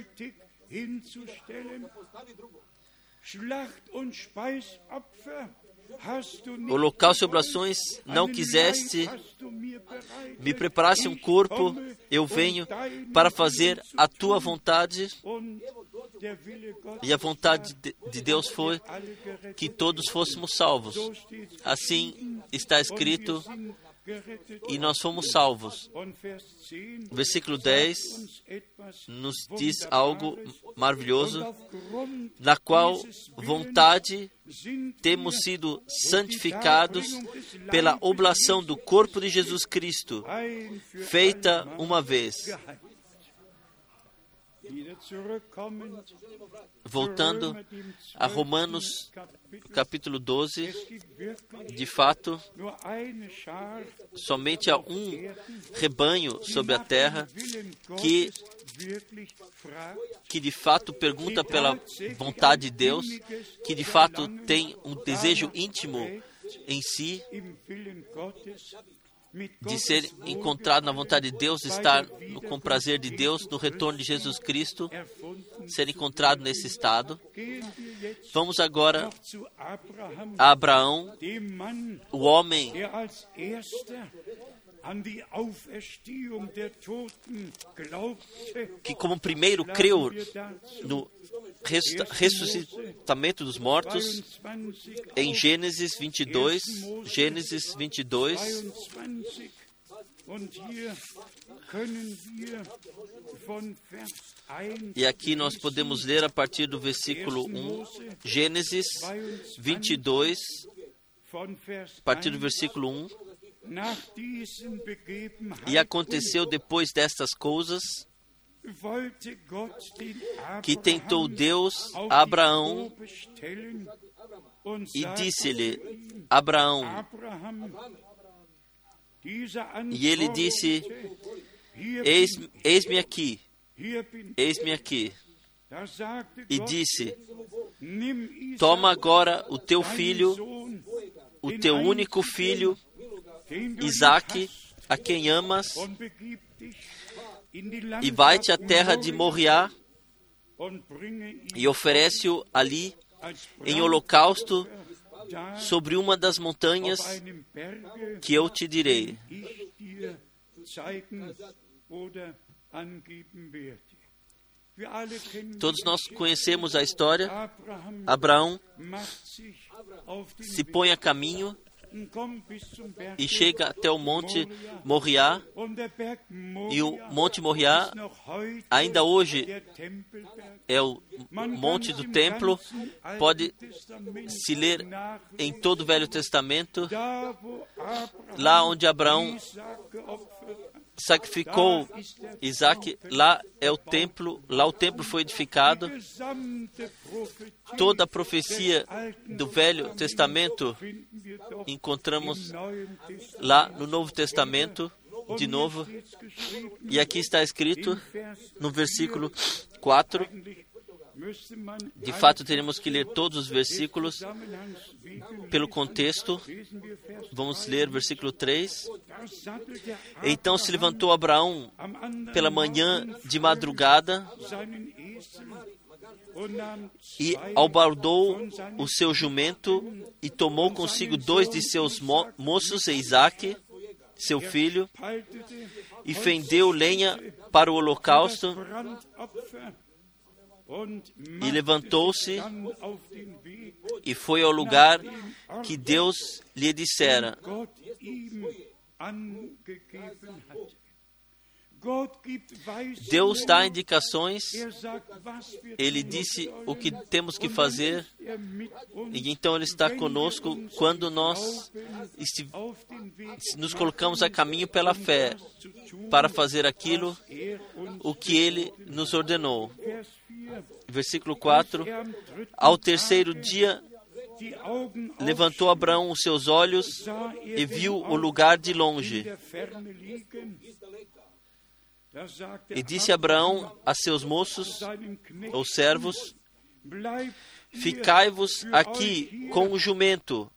B: Holocausto e oblações não quiseste, me preparaste um corpo, eu venho para fazer a tua vontade. E a vontade de Deus foi que todos fôssemos salvos. Assim está escrito, e nós fomos salvos. Versículo 10 nos diz algo maravilhoso, na qual vontade temos sido santificados pela oblação do corpo de Jesus Cristo, feita uma vez. Voltando a Romanos, capítulo 12, de fato, somente há um rebanho sobre a terra que de fato pergunta pela vontade de Deus, que de fato tem um desejo íntimo em si de ser encontrado na vontade de Deus, estar com o prazer de Deus, no retorno de Jesus Cristo, ser encontrado nesse estado. Vamos agora a Abraão, o homem que como primeiro creu no ressuscitamento dos mortos, em Gênesis 22, e aqui nós podemos ler a partir do versículo 1, Gênesis 22, a partir do versículo 1. E aconteceu depois destas coisas, que tentou Deus a Abraão e disse-lhe: Abraão. E ele disse: eis-me aqui, eis-me aqui. E disse: toma agora o teu filho, o teu único filho, Isaque, a quem amas, e vai-te à terra de Moriá e oferece-o ali em holocausto sobre uma das montanhas que eu te direi. Todos nós conhecemos a história. Abraão se põe a caminho e chega até o Monte Moriá. E o Monte Moriá ainda hoje é o Monte do Templo. Pode se ler em todo o Velho Testamento. Lá onde Abraão sacrificou Isaac, lá é o templo, lá o templo foi edificado. Toda a profecia do Velho Testamento encontramos lá no Novo Testamento, de novo. E aqui está escrito, no versículo 4, de fato teremos que ler todos os versículos pelo contexto. Vamos ler versículo 3. Então se levantou Abraão pela manhã de madrugada e albardou o seu jumento e tomou consigo 2 de seus moços e Isaque, seu filho, e fendeu lenha para o holocausto e levantou-se e foi ao lugar que Deus lhe dissera. Deus dá indicações, Ele disse o que temos que fazer, e então Ele está conosco quando nós nos colocamos a caminho pela fé para fazer aquilo o que Ele nos ordenou. Versículo 4, ao terceiro dia levantou Abraão os seus olhos e viu o lugar de longe. E disse Abraão a seus moços, ou servos, ficai-vos aqui com o jumento.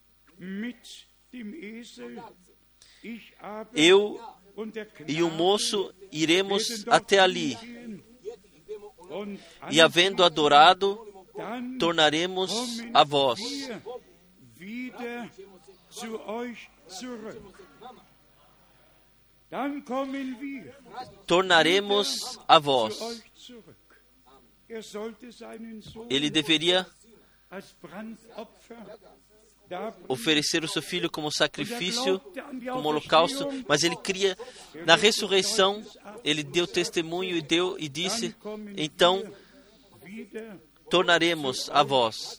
B: Eu e o moço iremos até ali. E havendo adorado, tornaremos a vós. Tornaremos a vós. Ele deveria oferecer o seu filho como sacrifício, como holocausto, mas ele cria na ressurreição. Ele deu testemunho e disse: então tornaremos a vós.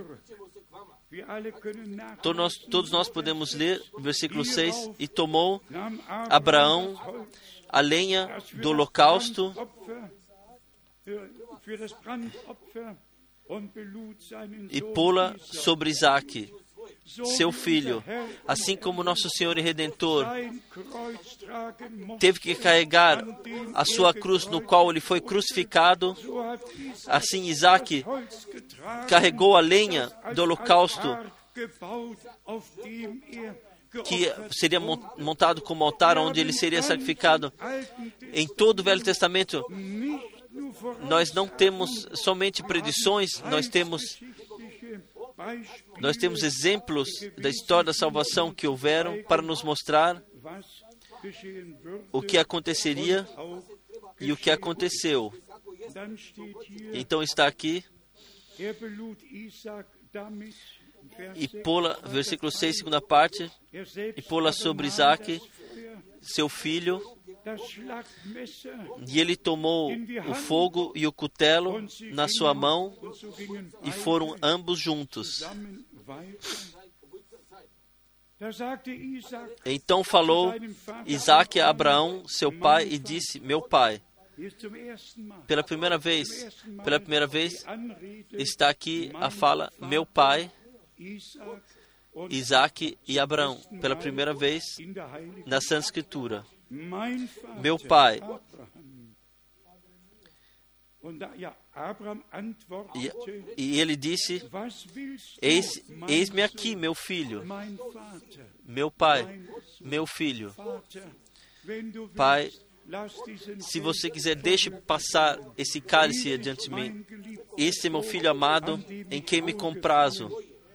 B: Todos nós podemos ler o versículo 6. E tomou Abraão a lenha do holocausto e pô-la sobre Isaque, seu filho. Assim como nosso Senhor e Redentor teve que carregar a sua cruz no qual ele foi crucificado, assim Isaque carregou a lenha do holocausto que seria montado como altar onde ele seria sacrificado. Em todo o Velho Testamento nós não temos somente predições, nós temos exemplos da história da salvação que houveram para nos mostrar o que aconteceria e o que aconteceu. Então está aqui, e pô-la, versículo 6, segunda parte, e pô-la sobre Isaque, seu filho, e ele tomou o fogo e o cutelo na sua mão, e foram ambos juntos. Então falou Isaque a Abraão, seu pai, e disse: meu pai. Pela primeira vez está aqui a fala meu pai, Isaque e Abraão. Pela primeira vez na Santa Escritura. Meu pai. E ele disse: eis-me aqui, meu filho. Meu pai, meu filho. Pai, Se você quiser, deixe passar esse cálice adiante de mim. Este é meu filho amado, em quem me comprazo.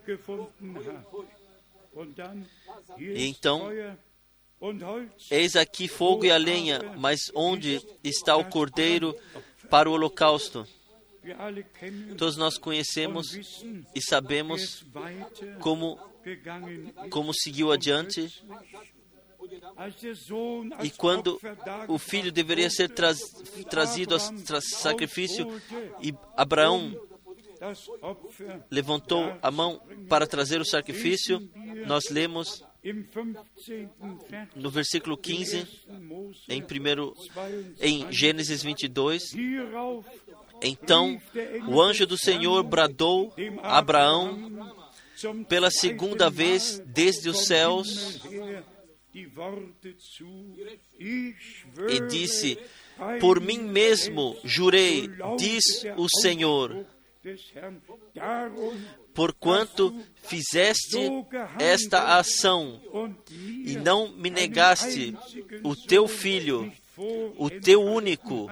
B: E então, eis aqui fogo e a lenha, mas onde está o cordeiro para o holocausto? Todos nós conhecemos e sabemos como seguiu adiante. E quando o filho deveria ser trazido a sacrifício, e Abraão levantou a mão para trazer o sacrifício, nós lemos no versículo 15, em Gênesis 22, então o anjo do Senhor bradou a Abraão pela segunda vez desde os céus e disse: por mim mesmo jurei, diz o Senhor, porquanto fizeste esta ação e não me negaste o teu filho, o teu único,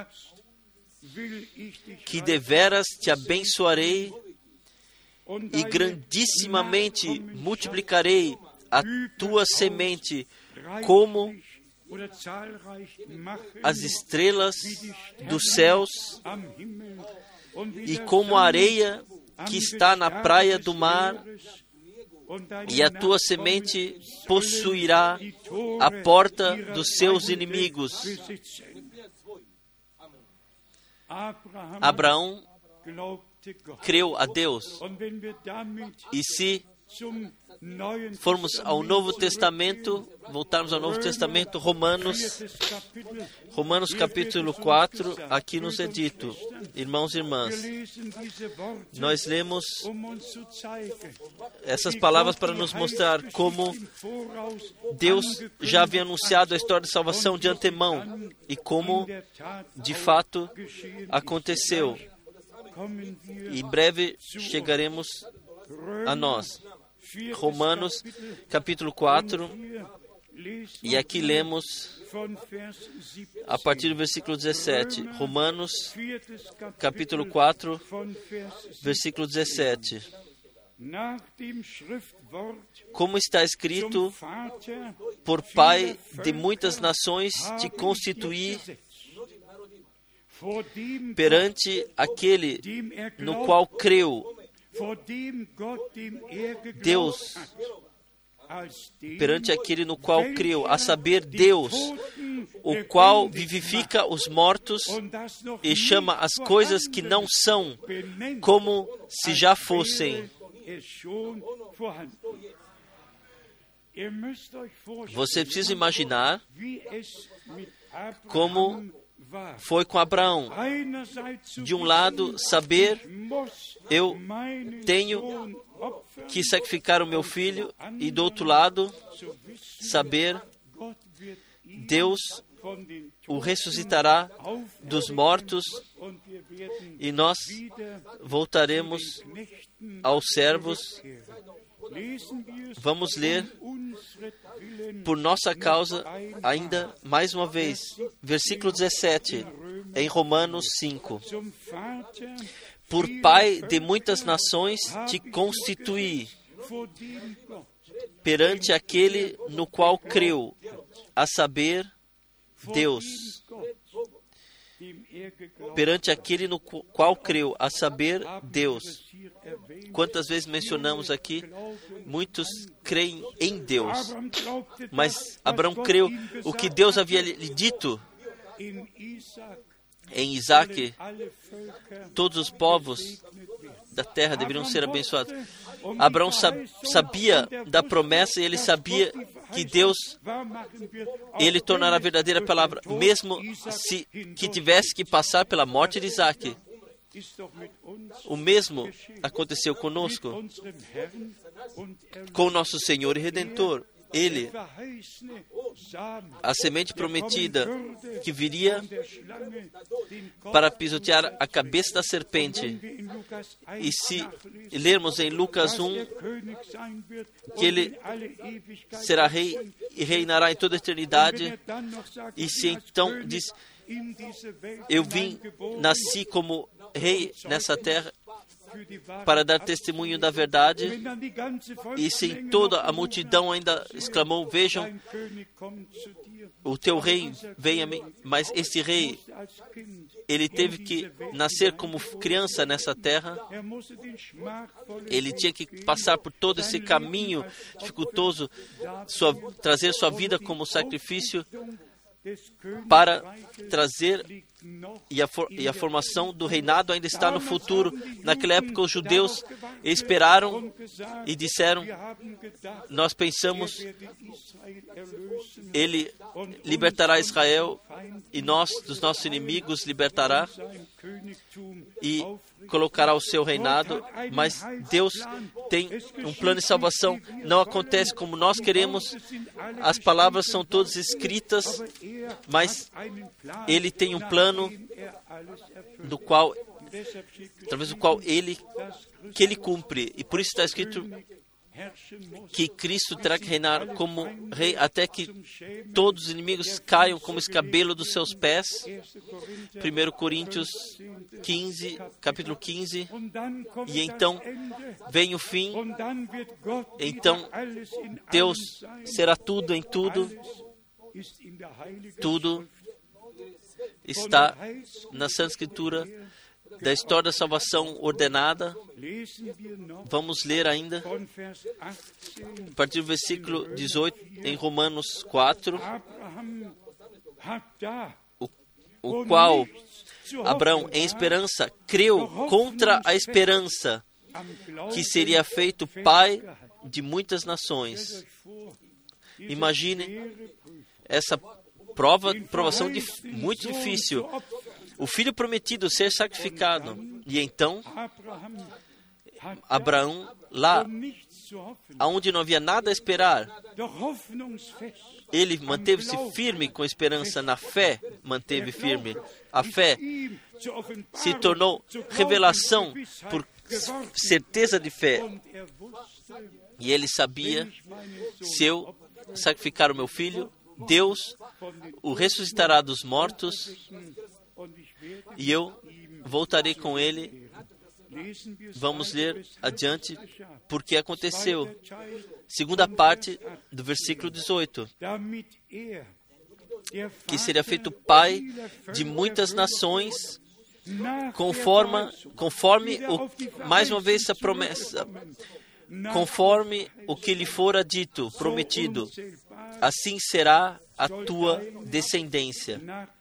B: que deveras te abençoarei e grandissimamente multiplicarei a tua semente como as estrelas dos céus e como a areia que está na praia do mar, e a tua semente possuirá a porta dos seus inimigos. Abraão creu a Deus. E se formos ao Novo Testamento, voltarmos ao Novo Testamento, Romanos capítulo 4, aqui nos é dito, irmãos e irmãs, nós lemos essas palavras para nos mostrar como Deus já havia anunciado a história de salvação de antemão e como, de fato, aconteceu. Em breve chegaremos a nós. Romanos capítulo 4, e aqui lemos a partir do versículo 17. Romanos capítulo 4, versículo 17. Como está escrito, por pai de muitas nações te constituí, perante aquele no qual creu, Deus, perante aquele no qual creu, a saber, Deus, o qual vivifica os mortos e chama as coisas que não são como se já fossem. Você precisa imaginar como foi com Abraão. De um lado, saber, eu tenho que sacrificar o meu filho, e do outro lado, saber, Deus o ressuscitará dos mortos e nós voltaremos aos servos. Vamos ler por nossa causa ainda mais uma vez, versículo 17, em Romanos 5. Por pai de muitas nações te constituí, perante aquele no qual creu, a saber, Deus. Perante aquele no qual creu, a saber, Deus. Quantas vezes mencionamos aqui, muitos creem em Deus, mas Abraão creu o que Deus havia lhe dito. Em Isaac, todos os povos da terra deveriam ser abençoados. Abraão sabia da promessa, e ele sabia que Deus, ele tornará a verdadeira palavra, mesmo se que tivesse que passar pela morte de Isaac. O mesmo aconteceu conosco, com nosso Senhor e Redentor. ele, a semente prometida que viria para pisotear a cabeça da serpente. E se lermos em Lucas 1, que ele será rei e reinará em toda a eternidade, e se então diz, eu nasci como rei nessa terra para dar testemunho da verdade, e se toda a multidão ainda exclamou, vejam, o teu rei vem a mim, mas esse rei, ele teve que nascer como criança nessa terra, ele tinha que passar por todo esse caminho dificultoso, trazer sua vida como sacrifício, para trazer, e a formação do reinado ainda está no futuro. Naquela época os judeus esperaram e disseram, nós pensamos, ele libertará Israel e nós dos nossos inimigos libertará e colocará o seu reinado, mas Deus tem um plano de salvação, não acontece como nós queremos, as palavras são todas escritas, mas ele tem um plano do qual, através do qual ele cumpre, e por isso está escrito que Cristo terá que reinar como rei até que todos os inimigos caiam como escabelo dos seus pés. 1 Coríntios 15, capítulo 15. E então vem o fim. Então Deus será tudo em tudo. Tudo está na Santa Escritura da história da salvação ordenada. Vamos ler ainda, a partir do versículo 18, em Romanos 4, o qual Abraão, em esperança, creu contra a esperança, que seria feito pai de muitas nações. Imagine essa provação muito difícil. O filho prometido ser sacrificado. E então, Abraão, lá onde não havia nada a esperar, ele manteve-se firme com esperança na fé, manteve firme. A fé se tornou revelação por certeza de fé. E ele sabia, se eu sacrificar o meu filho, Deus o ressuscitará dos mortos e eu voltarei com ele. Vamos ler adiante porque aconteceu. Segunda parte do versículo 18. Que seria feito pai de muitas nações, conforme mais uma vez essa promessa, conforme o que lhe fora dito, prometido, assim será a tua descendência.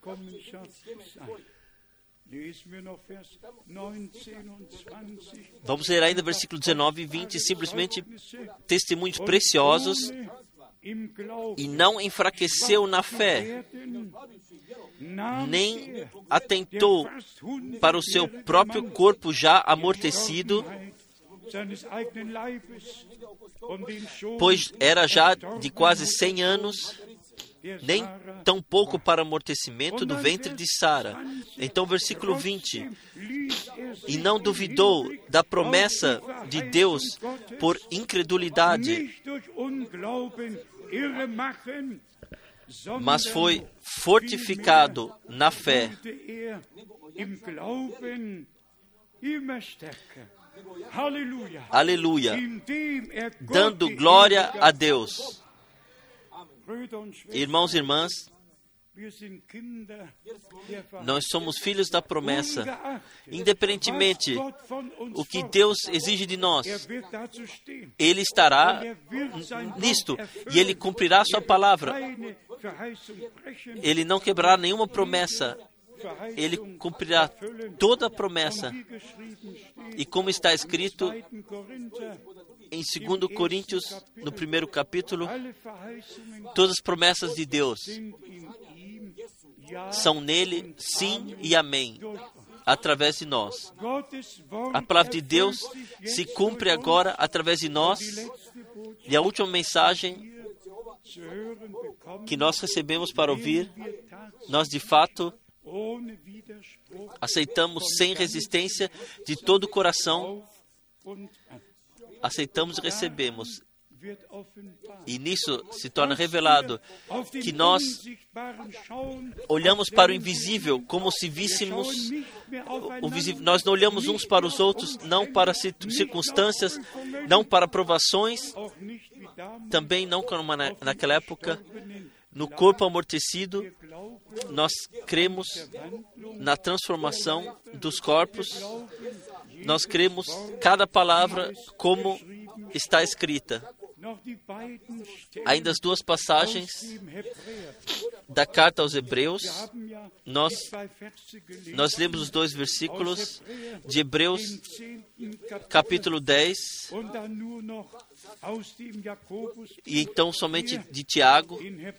B: Vamos ler ainda versículo 19 e 20, simplesmente testemunhos preciosos. E não enfraqueceu na fé, nem atentou para o seu próprio corpo já amortecido, pois era já de quase 100 anos, nem tampouco para amortecimento do ventre de Sara. Então, versículo 20. E não duvidou da promessa de Deus por incredulidade, mas foi fortificado na fé, aleluia, dando glória a Deus. Irmãos e irmãs, nós somos filhos da promessa. Independentemente o que Deus exige de nós, Ele estará nisto e Ele cumprirá a sua palavra. Ele não quebrará nenhuma promessa. Ele cumprirá toda a promessa. E como está escrito em 2 Coríntios, no 1º capítulo, todas as promessas de Deus são nele sim e amém, através de nós. A palavra de Deus se cumpre agora através de nós. E a última mensagem que nós recebemos para ouvir, nós de fato aceitamos sem resistência de todo o coração, aceitamos e recebemos. E nisso se torna revelado que nós olhamos para o invisível como se víssemos o visível. Nós não olhamos uns para os outros, não para circunstâncias, não para provações, também não como naquela época, no corpo amortecido. Nós cremos na transformação dos corpos, nós cremos cada palavra como está escrita. Ainda as duas passagens da carta aos Hebreus, nós lemos os 2 versículos de Hebreus, capítulo 10, e então somente de Tiago.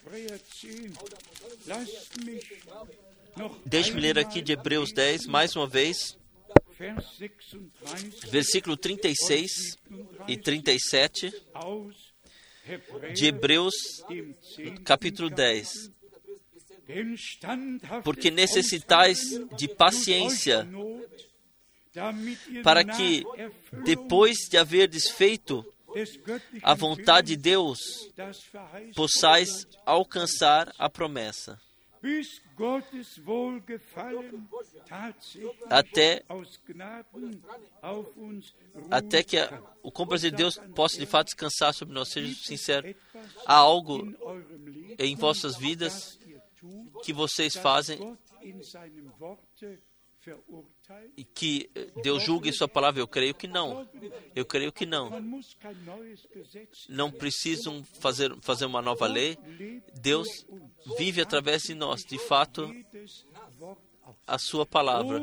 B: Deixe-me ler aqui de Hebreus 10, mais uma vez, versículo 36 e 37, de Hebreus, capítulo 10. Porque necessitais de paciência, para que, depois de haverdes feito a vontade de Deus, possais alcançar a promessa. Até que o comprazer de Deus possa de fato descansar sobre nós. Seja sincero, há algo em vossas vidas que vocês fazem e que Deus julgue sua palavra? Eu creio que não. Eu creio que não. Não precisam fazer uma nova lei. Deus vive através de nós, de fato, a sua palavra.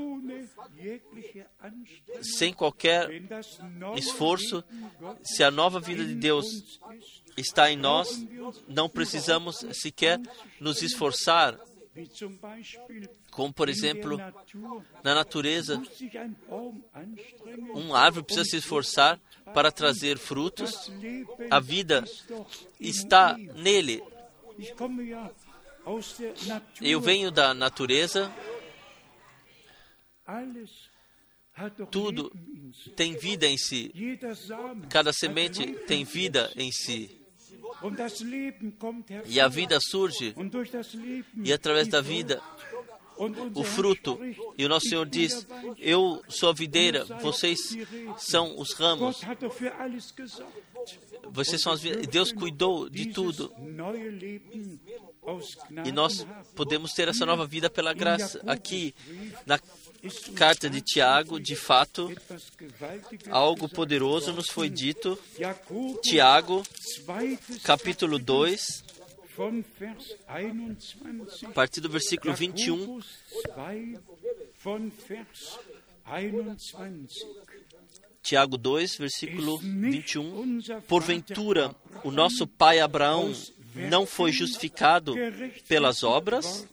B: Sem qualquer esforço, se a nova vida de Deus está em nós, não precisamos sequer nos esforçar. Como, por exemplo, na natureza, uma árvore precisa se esforçar para trazer frutos. A vida está nele. Eu venho da natureza. Tudo tem vida em si. Cada semente tem vida em si. E a vida surge, e através da vida, o fruto. E o nosso Senhor diz: eu sou a videira, vocês são os ramos. Vocês são as vidas. Deus cuidou de tudo. E nós podemos ter essa nova vida pela graça. Aqui, na carta de Tiago, de fato, algo poderoso nos foi dito. Tiago, capítulo 2, a partir do versículo 21. Tiago 2, versículo 21. Porventura, o nosso pai Abraão não foi justificado pelas obras,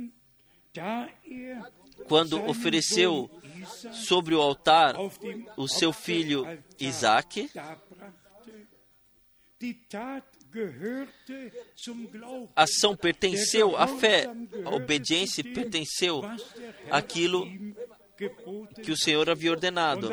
B: quando ofereceu sobre o altar o seu filho Isaque? A ação pertenceu à fé, a obediência pertenceu àquilo que o Senhor havia ordenado.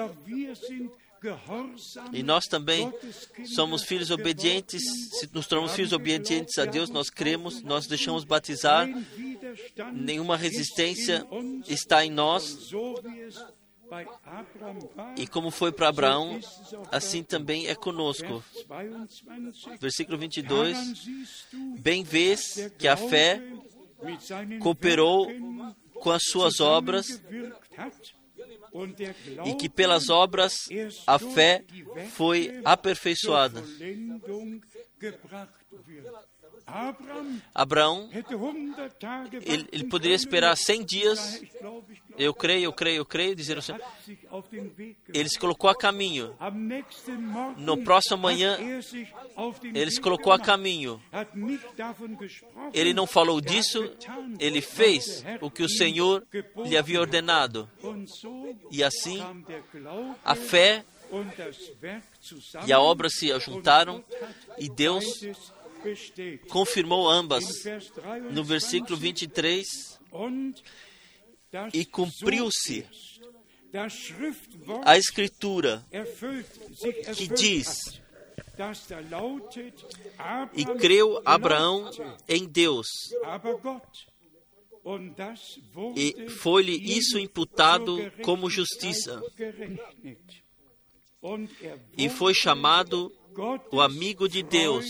B: E nós também somos filhos obedientes. Se nos tornamos filhos obedientes a Deus, nós cremos, nós deixamos batizar, nenhuma resistência está em nós. E como foi para Abraão, assim também é conosco. Versículo 22. Bem vês que a fé cooperou com as suas obras, e que pelas obras a fé foi aperfeiçoada. Abraão, ele poderia esperar 100 dias. Eu creio, dizer o Senhor. Ele se colocou a caminho. No próximo manhã, ele se colocou a caminho. Ele não falou disso, ele fez o que o Senhor lhe havia ordenado. E assim, a fé e a obra se juntaram, e Deus confirmou ambas. No versículo 23, e cumpriu-se a Escritura que diz: e creu Abraão em Deus, e foi-lhe isso imputado como justiça, e foi chamado o amigo de Deus.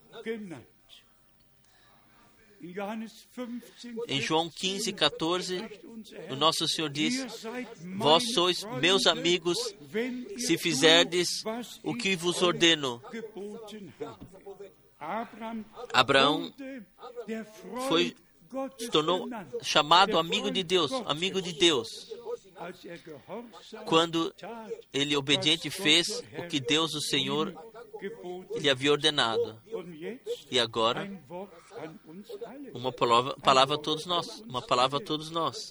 B: Em João 15, 14, o nosso Senhor diz: vós sois meus amigos se fizerdes o que vos ordeno. Abraão se tornou chamado amigo de Deus, quando ele obediente fez o que Deus, o Senhor, lhe havia ordenado. E agora, uma palavra a todos nós.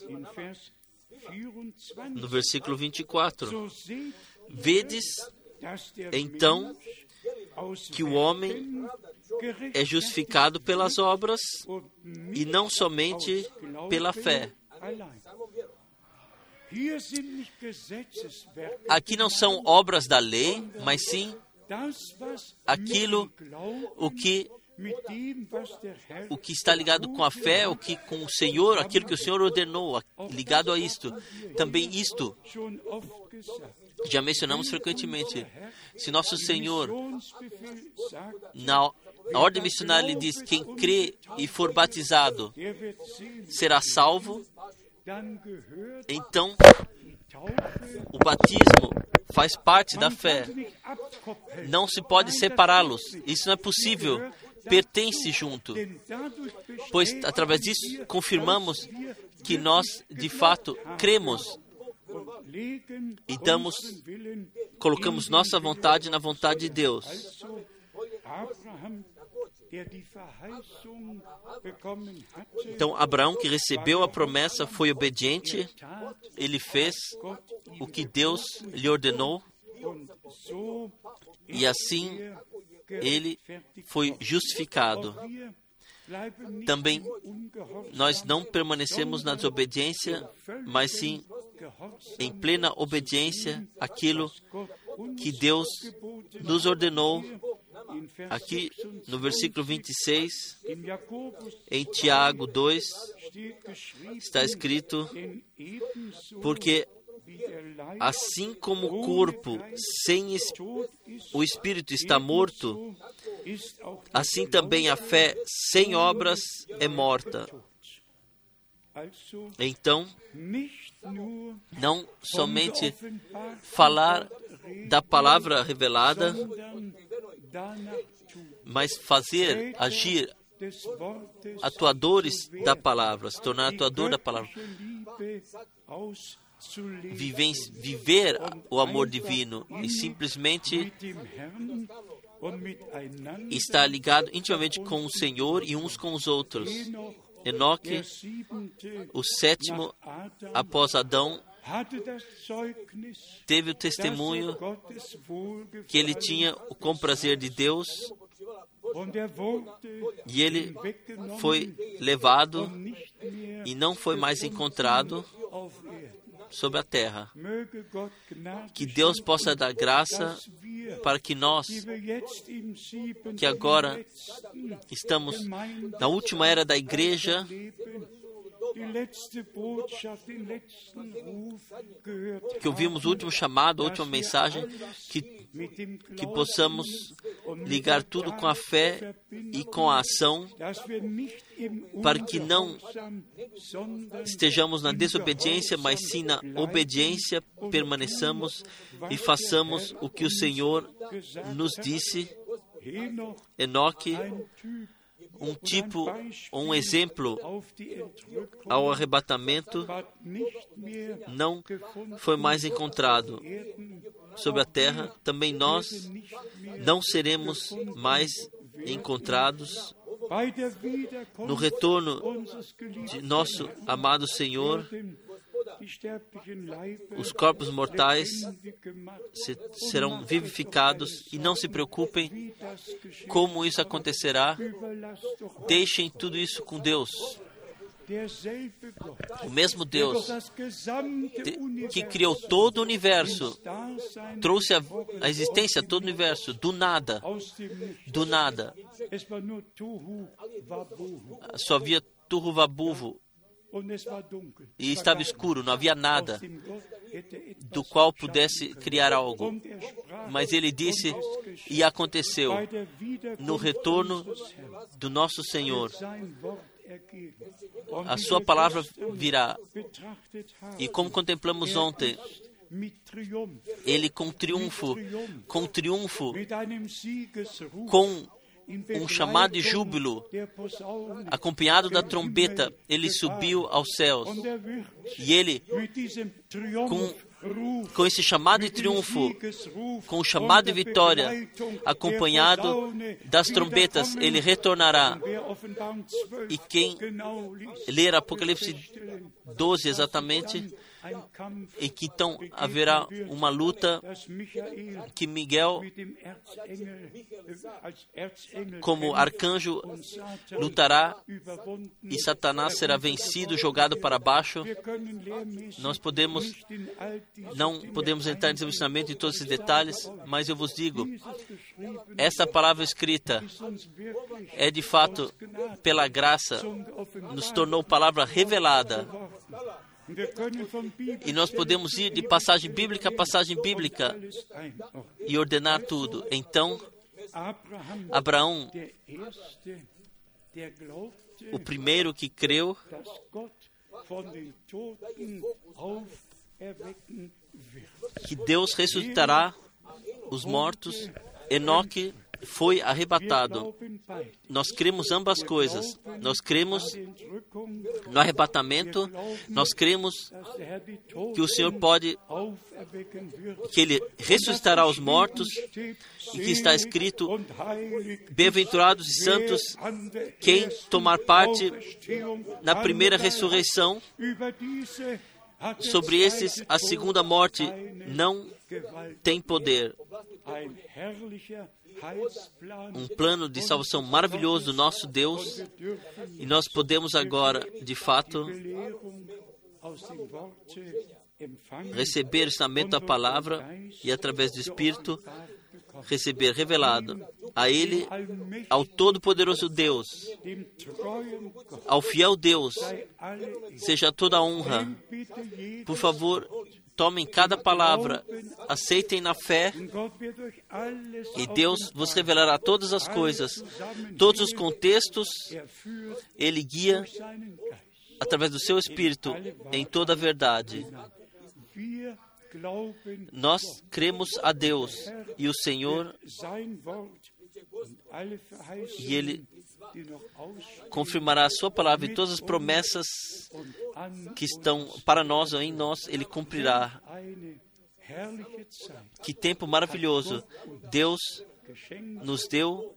B: No versículo 24, vedes então que o homem é justificado pelas obras e não somente pela fé. Aqui não são obras da lei, mas sim aquilo o que está ligado com a fé, o que com o Senhor, aquilo que o Senhor ordenou, ligado a isto. Também isto já mencionamos frequentemente. Se nosso Senhor, na ordem missionária, ele diz: quem crê e for batizado será salvo, então o batismo faz parte da fé. Não se pode separá-los. Isso não é possível. Pertence junto. Pois, através disso, confirmamos que nós, de fato, cremos e colocamos nossa vontade na vontade de Deus. Então, Abraão, que recebeu a promessa, foi obediente. Ele fez o que Deus lhe ordenou. E assim, ele foi justificado. Também, nós não permanecemos na desobediência, mas sim em plena obediência àquilo que Deus nos ordenou. Aqui no versículo 26, em Tiago 2, está escrito: porque assim como o corpo sem o espírito está morto, assim também a fé sem obras é morta. Então, não somente falar da palavra revelada, mas fazer, agir, atuadores da palavra, se tornar atuador da palavra. Viver o amor divino e simplesmente estar ligado intimamente com o Senhor e uns com os outros. Enoque, o sétimo após Adão, teve o testemunho que ele tinha o comprazer de Deus, e ele foi levado e não foi mais encontrado sobre a terra. Que Deus possa dar graça para que nós, que agora estamos na última era da igreja, que ouvimos o último chamado, a última mensagem, que possamos ligar tudo com a fé e com a ação, para que não estejamos na desobediência, mas sim na obediência, permaneçamos e façamos o que o Senhor nos disse. Enoque, um exemplo ao arrebatamento, não foi mais encontrado sobre a terra. Também nós não seremos mais encontrados no retorno de nosso amado Senhor. os corpos mortais serão vivificados, e não se preocupem como isso acontecerá. Deixem tudo isso com Deus. O mesmo Deus que criou todo o universo, trouxe a existência todo o universo do nada. Só havia Tohu Vabohu, e estava escuro, não havia nada do qual pudesse criar algo. Mas ele disse, e aconteceu, no retorno do nosso Senhor, a sua palavra virá. E como contemplamos ontem, ele com triunfo, com um chamado de júbilo, acompanhado da trombeta, ele subiu aos céus. E ele, com esse chamado de triunfo, com o chamado de vitória, acompanhado das trombetas, ele retornará. E quem ler Apocalipse 12 exatamente, e que então haverá uma luta que Miguel, como arcanjo, lutará, e Satanás será vencido, jogado para baixo. Não podemos entrar nesse ensinamento em todos esses detalhes, mas eu vos digo, essa palavra escrita é de fato, pela graça, nos tornou palavra revelada. E nós podemos ir de passagem bíblica a passagem bíblica e ordenar tudo. Então, Abraão, o primeiro que creu, que Deus ressuscitará os mortos. Enoque foi arrebatado. Nós cremos ambas coisas. Nós cremos no arrebatamento, nós cremos que o Senhor pode, que Ele ressuscitará os mortos, e que está escrito, bem-aventurados e santos quem tomar parte na primeira ressurreição. Sobre esses, a segunda morte não tem poder. Um plano de salvação maravilhoso do nosso Deus, e nós podemos agora, de fato, receber o ensinamento da palavra e, através do Espírito, receber revelado a Ele, ao Todo-Poderoso Deus, ao fiel Deus, seja toda a honra. Por favor, tomem cada palavra, aceitem na fé, e Deus vos revelará todas as coisas, todos os contextos. Ele guia através do seu Espírito em toda a verdade. Nós cremos a Deus e o Senhor, e Ele confirmará a sua palavra, e todas as promessas que estão para nós ou em nós, Ele cumprirá. Que tempo maravilhoso Deus nos deu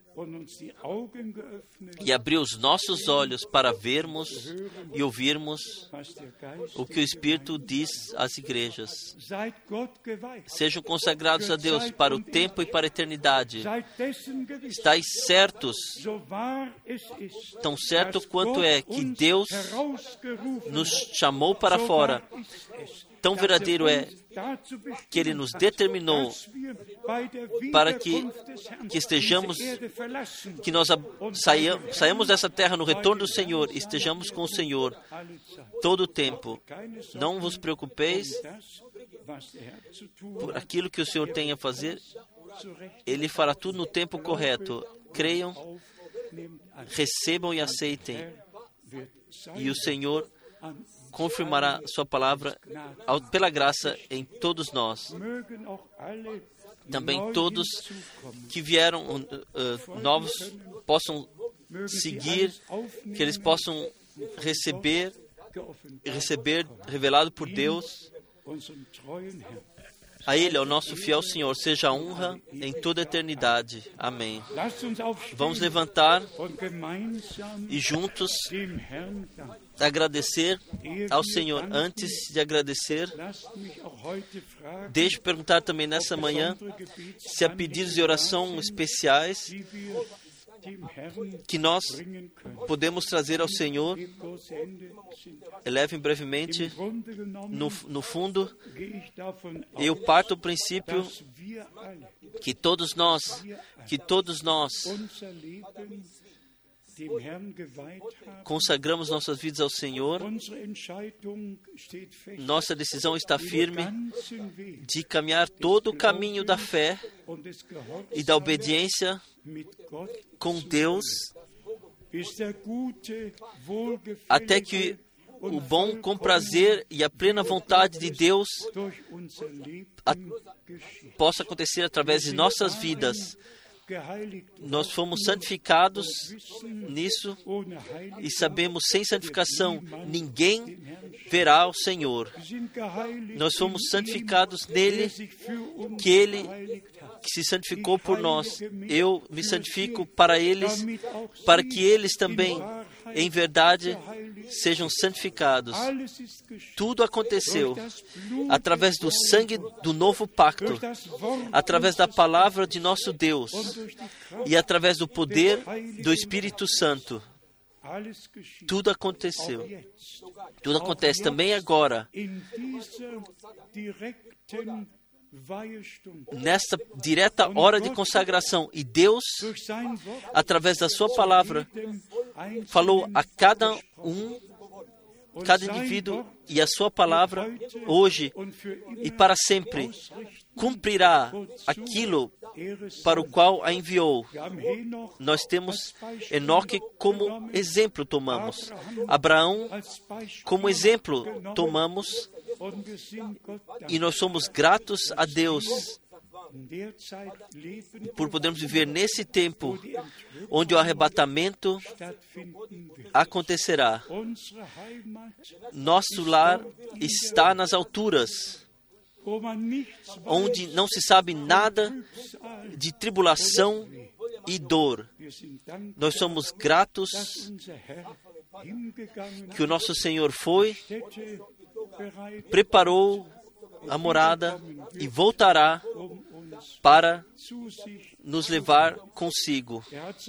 B: e abriu os nossos olhos para vermos e ouvirmos o que o Espírito diz às igrejas. Sejam consagrados a Deus para o tempo e para a eternidade. Estais certos, tão certo quanto é que Deus nos chamou para fora. Tão verdadeiro é que Ele nos determinou para que estejamos, que nós saiamos dessa terra no retorno do Senhor e estejamos com o Senhor todo o tempo. Não vos preocupeis por aquilo que o Senhor tem a fazer. Ele fará tudo no tempo correto. Creiam, recebam e aceitem. E o Senhor confirmará sua palavra pela graça em todos nós. Também todos que vieram novos possam seguir, que eles possam receber revelado por Deus A Ele, ao nosso fiel Senhor, seja a honra em toda a eternidade. Amém. Vamos levantar e juntos agradecer ao Senhor. Antes de agradecer, deixe eu perguntar também nessa manhã se há pedidos de oração especiais que nós podemos trazer ao Senhor. Elevem brevemente. No fundo, eu parto do princípio que todos nós consagramos nossas vidas ao Senhor. Nossa decisão está firme de caminhar todo o caminho da fé e da obediência com Deus, até que o bom comprazer e a plena vontade de Deus possa acontecer através de nossas vidas. Nós fomos santificados nisso e sabemos, sem santificação ninguém verá o Senhor. Nós fomos santificados nele, que Ele que se santificou por nós. Eu me santifico para eles, para que eles também, em verdade, sejam santificados. Tudo aconteceu através do sangue do novo pacto, através da palavra de nosso Deus e através do poder do Espírito Santo. Tudo aconteceu. Tudo acontece também agora, nesta direta hora de consagração. E Deus, através da sua palavra, falou a cada indivíduo, e a sua palavra hoje e para sempre cumprirá aquilo para o qual a enviou. Nós temos Enoque como exemplo, tomamos. Abraão como exemplo, tomamos. E nós somos gratos a Deus por podermos viver nesse tempo onde o arrebatamento acontecerá. Nosso lar está nas alturas, onde não se sabe nada de tribulação e dor. Nós somos gratos que o nosso Senhor foi, preparou a morada e voltará para nos levar consigo.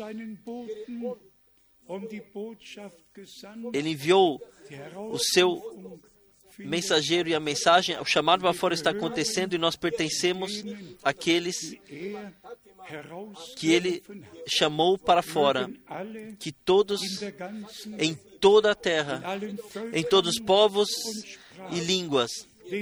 B: Ele enviou o seu mensageiro e a mensagem, o chamado para fora está acontecendo e nós pertencemos àqueles que Ele chamou para fora. Que todos, em toda a terra, em todos os povos e línguas,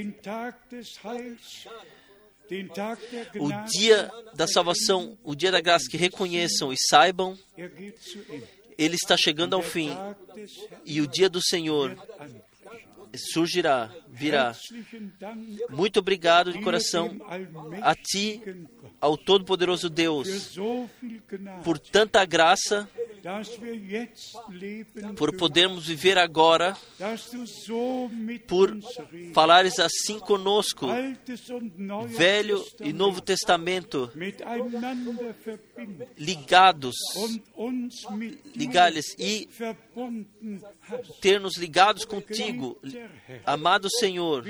B: o dia da salvação, o dia da graça, que reconheçam e saibam, ele está chegando ao fim, e o dia do Senhor surgirá, virá. Muito obrigado de coração a Ti, ao Todo-Poderoso Deus, por tanta graça, por podermos viver agora, por falares assim conosco, Velho e Novo Testamento, ligados e ter-nos ligados contigo, amado Senhor.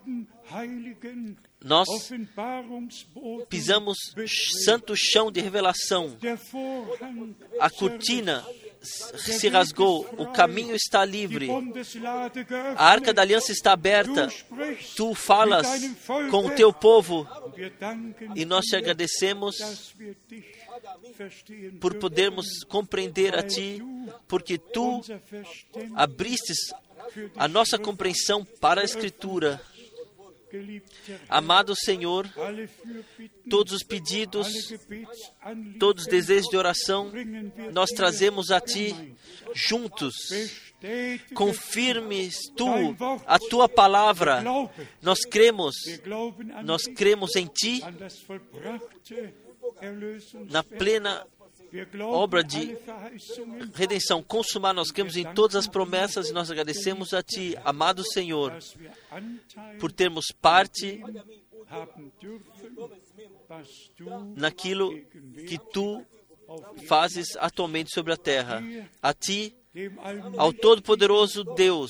B: Nós pisamos santo chão de revelação. A cortina se rasgou, o caminho está livre, a arca da aliança está aberta. Tu falas com o teu povo e nós te agradecemos por podermos compreender a Ti, porque Tu abristes a nossa compreensão para a Escritura. Amado Senhor, todos os pedidos, todos os desejos de oração, nós trazemos a Ti juntos. Confirmes Tu a Tua palavra. Nós cremos em Ti, na plena obra de redenção consumar. Nós cremos em todas as promessas e nós agradecemos a Ti, amado Senhor, por termos parte naquilo que tu fazes atualmente sobre a terra. A ti, ao Todo-Poderoso Deus,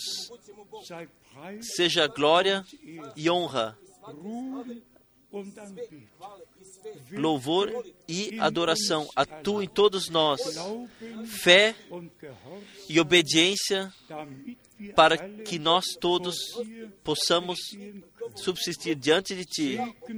B: seja glória e honra, louvor e adoração a tu em todos nós, fé e obediência, para que nós todos possamos subsistir diante de ti.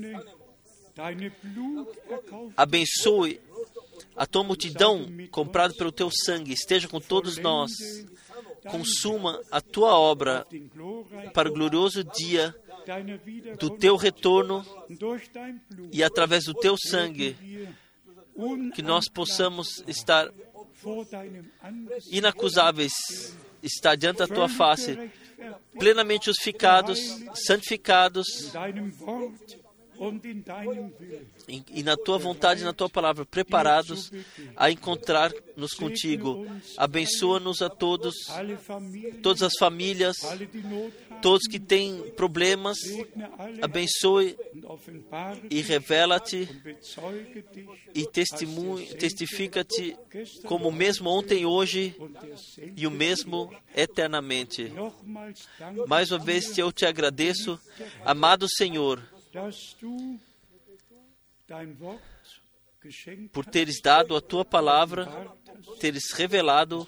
B: Abençoe a tua multidão comprada pelo teu sangue, esteja com todos nós. Consuma a tua obra para o glorioso dia do teu retorno, e através do teu sangue que nós possamos estar inacusáveis, estar diante da tua face, plenamente justificados, santificados, e na tua vontade e na tua palavra, preparados a encontrar-nos contigo. Abençoa-nos a todos, todas as famílias, todos que têm problemas. Abençoe e revela-te e testifica-te como o mesmo ontem, hoje e o mesmo eternamente. Mais uma vez eu te agradeço, amado Senhor, por teres dado a tua palavra, teres revelado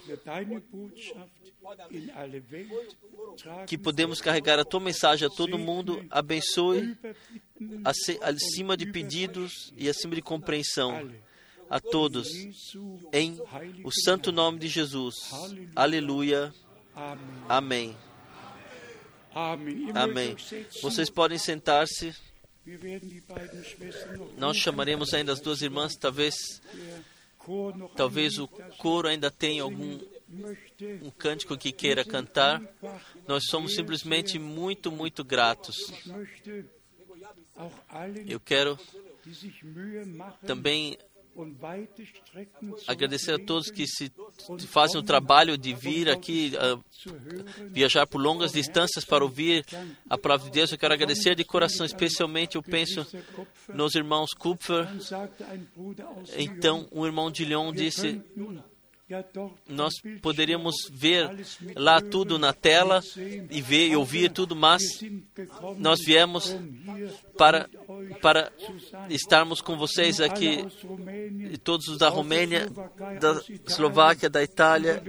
B: que podemos carregar a tua mensagem a todo mundo. Abençoe acima de pedidos e acima de compreensão a todos, em o santo nome de Jesus. Aleluia. Amém. Amém. Vocês podem sentar-se. Nós chamaremos ainda as duas irmãs. Talvez o coro ainda tenha um cântico que queira cantar. Nós somos simplesmente muito, muito gratos. Eu quero também agradecer a todos que fazem o trabalho de vir aqui, viajar por longas distâncias para ouvir a palavra de Deus. Eu quero agradecer de coração, especialmente eu penso nos irmãos Kupfer. Então, um irmão de Lyon disse: nós poderíamos ver lá tudo na tela e ver e ouvir tudo, mas nós viemos para estarmos com vocês aqui, todos os da Romênia, da Eslováquia, da Itália,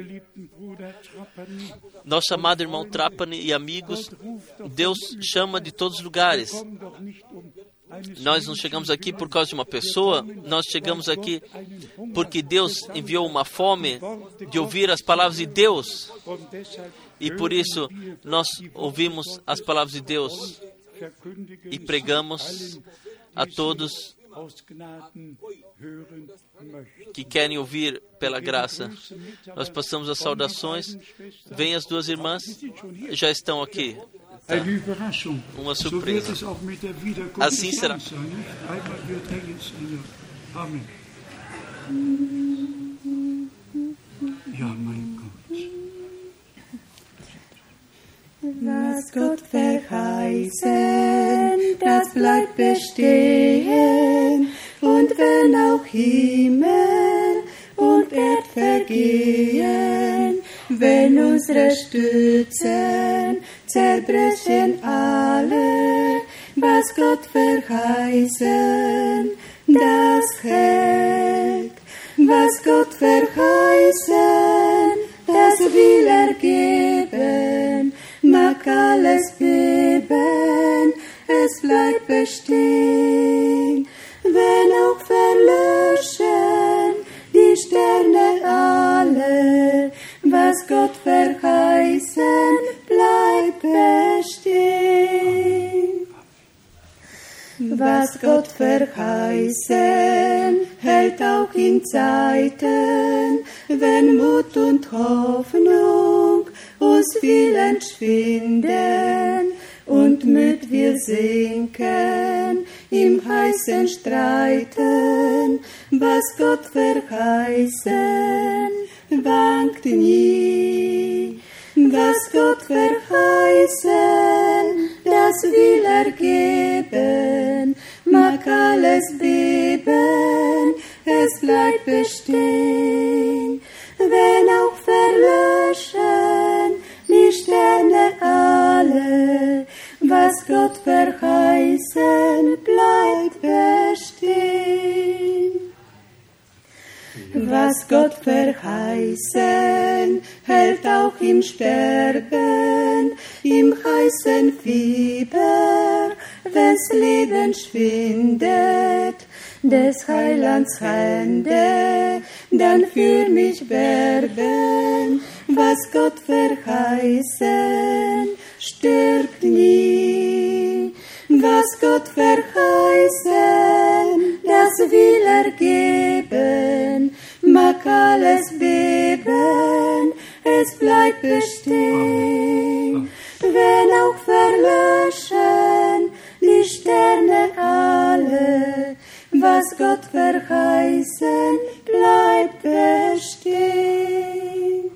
B: nosso amado irmão Trapani e amigos. Deus chama de todos os lugares. Nós não chegamos aqui por causa de uma pessoa, nós chegamos aqui porque Deus enviou uma fome de ouvir as palavras de Deus. E por isso nós ouvimos as palavras de Deus e pregamos a todos que querem ouvir pela graça. Nós passamos as saudações. Vem as duas irmãs, já estão aqui. Uma surpresa. Assim será.
A: Amém. Ja, mein Gott.
C: Was Gott verheißen, das bleibt bestehen, und wenn auch Himmel und Erd vergehen, wenn unsere Stützen zerbrechen alle, was Gott verheißen, das hält. Was Gott verheißen, das will er geben, mag alles beben, es bleibt bestehen. Wenn auch verlöschen die Sterne alle, was Gott verheißen, bleibt bestehen. Was Gott verheißen, hält auch in Zeiten, wenn Mut und Hoffnung uns viel entschwinden und müd wir sinken im heißen Streiten. Was Gott verheißen, wankt nie. Was Gott verheißen, das will er geben, mag alles beben, es bleibt bestehen. Wenn auch verlöschen die Sterne alle, was Gott verheißen, bleibt bestehen. Was Gott verheißen, hält auch im Sterben, im heißen Fieber, wenn's Leben schwindet, des Heilands Hände, dann für mich werben, was Gott verheißen, stirbt nie. Was Gott verheißen, das will er geben, mag alles beben, es bleibt bestehen. Wenn auch verlöschen die Sterne alle, was Gott verheißen, bleibt bestehen.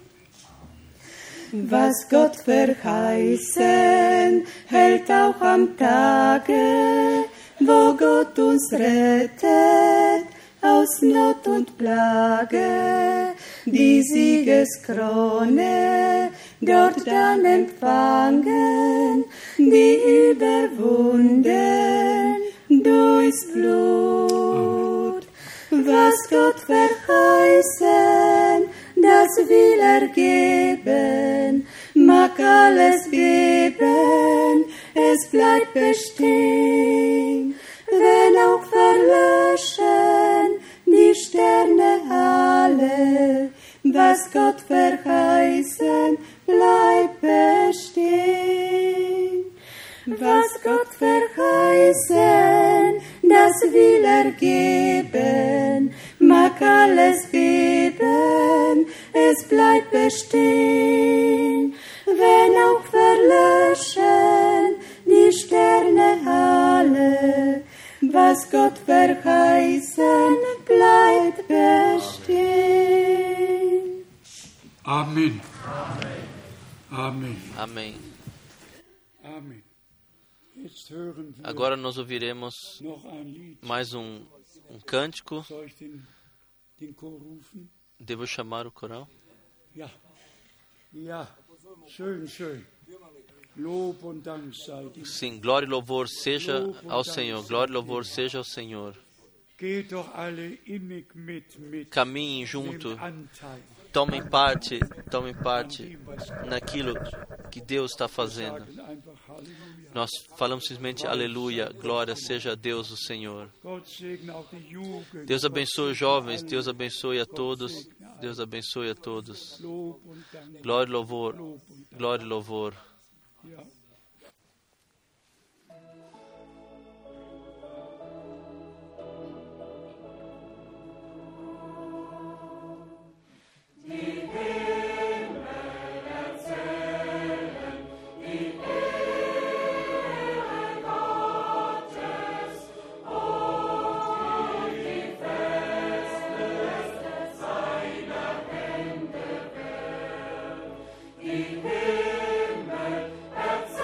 C: Was Gott verheißen, hält auch am Tage, wo Gott uns rettet, aus Not und Plage, die Siegeskrone dort dann empfangen, die überwunden durchs Blut. Was Gott verheißen, das will er geben, mag alles beben, es bleibt bestehen. Wenn auch verlöschen die Sterne alle, was Gott verheißen, bleibt bestehen. Was Gott verheißen, das will er geben, mag alles beben, es bleibt bestehen. Wenn auch verlöschen die Sterne alle, was Gott verheißen, bleibt bestehen.
A: Amen. Amém.
B: Amém.
A: Amém. Jetzt hören wir
B: Agora nós ouviremos
A: noch ein Lied.
B: mais um cântico.
A: Soll ich den Chor rufen?
B: Devo chamar o coral?
A: Ja. Ja. Schön, schön. Lob und Dank sei dir.
B: Sim, glória e louvor seja ao Senhor. Glória e louvor seja ao Senhor.
A: Geht doch alle innig mit
B: Caminhem junto.
A: dem Anteil.
B: Tomem parte naquilo que Deus está fazendo.
A: Sagen einfach Halleluja.
B: Nós falamos simplesmente aleluia, glória seja a Deus o Senhor.
A: Gott segne auch die Jugend.
B: Deus abençoe os jovens, Deus abençoe a todos, Deus abençoe a todos.
A: Lob und Dank.
B: Glória e louvor, glória e louvor.
A: Ja.
C: Die Himmel erzählen.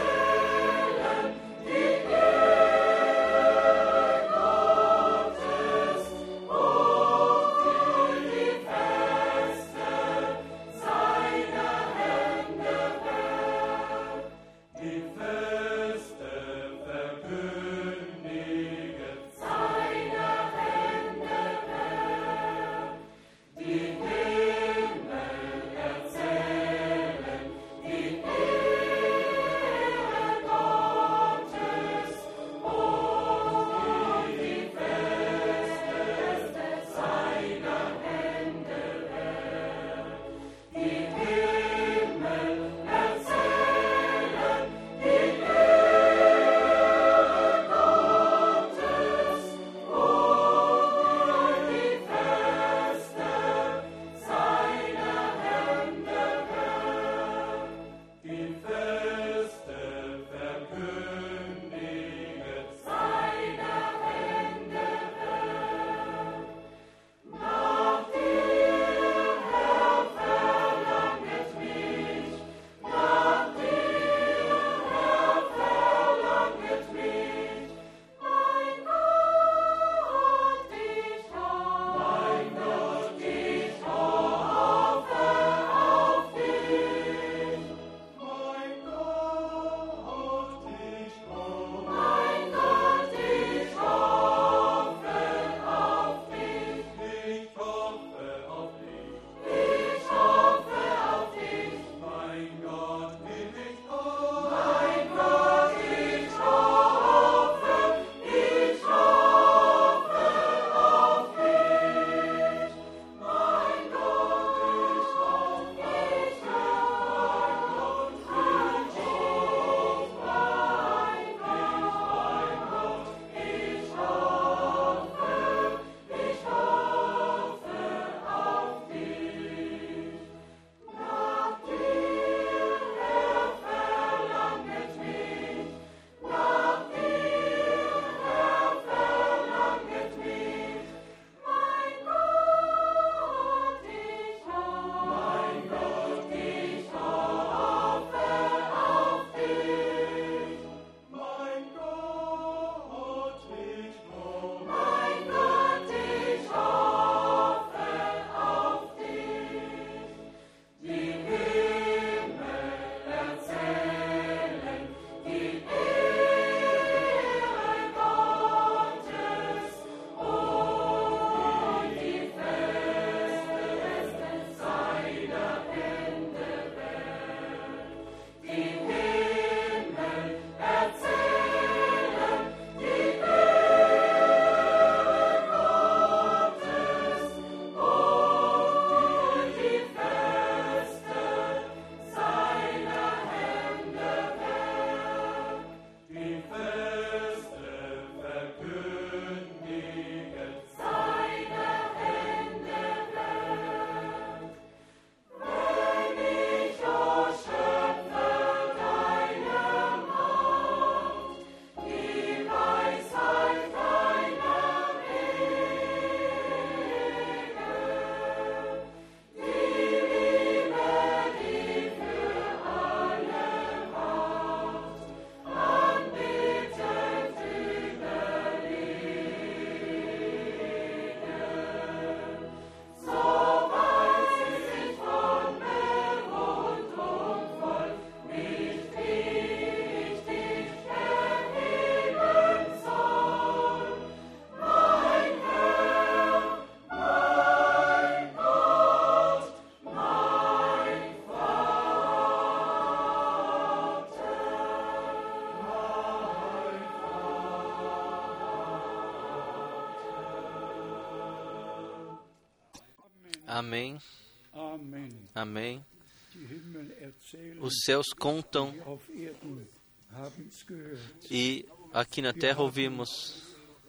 B: Amém.
A: Amen.
B: Amém.
A: Die Himmel erzählen,
B: Os céus contam
A: auf Erden haben's gehört.
B: e aqui na terra ouvimos.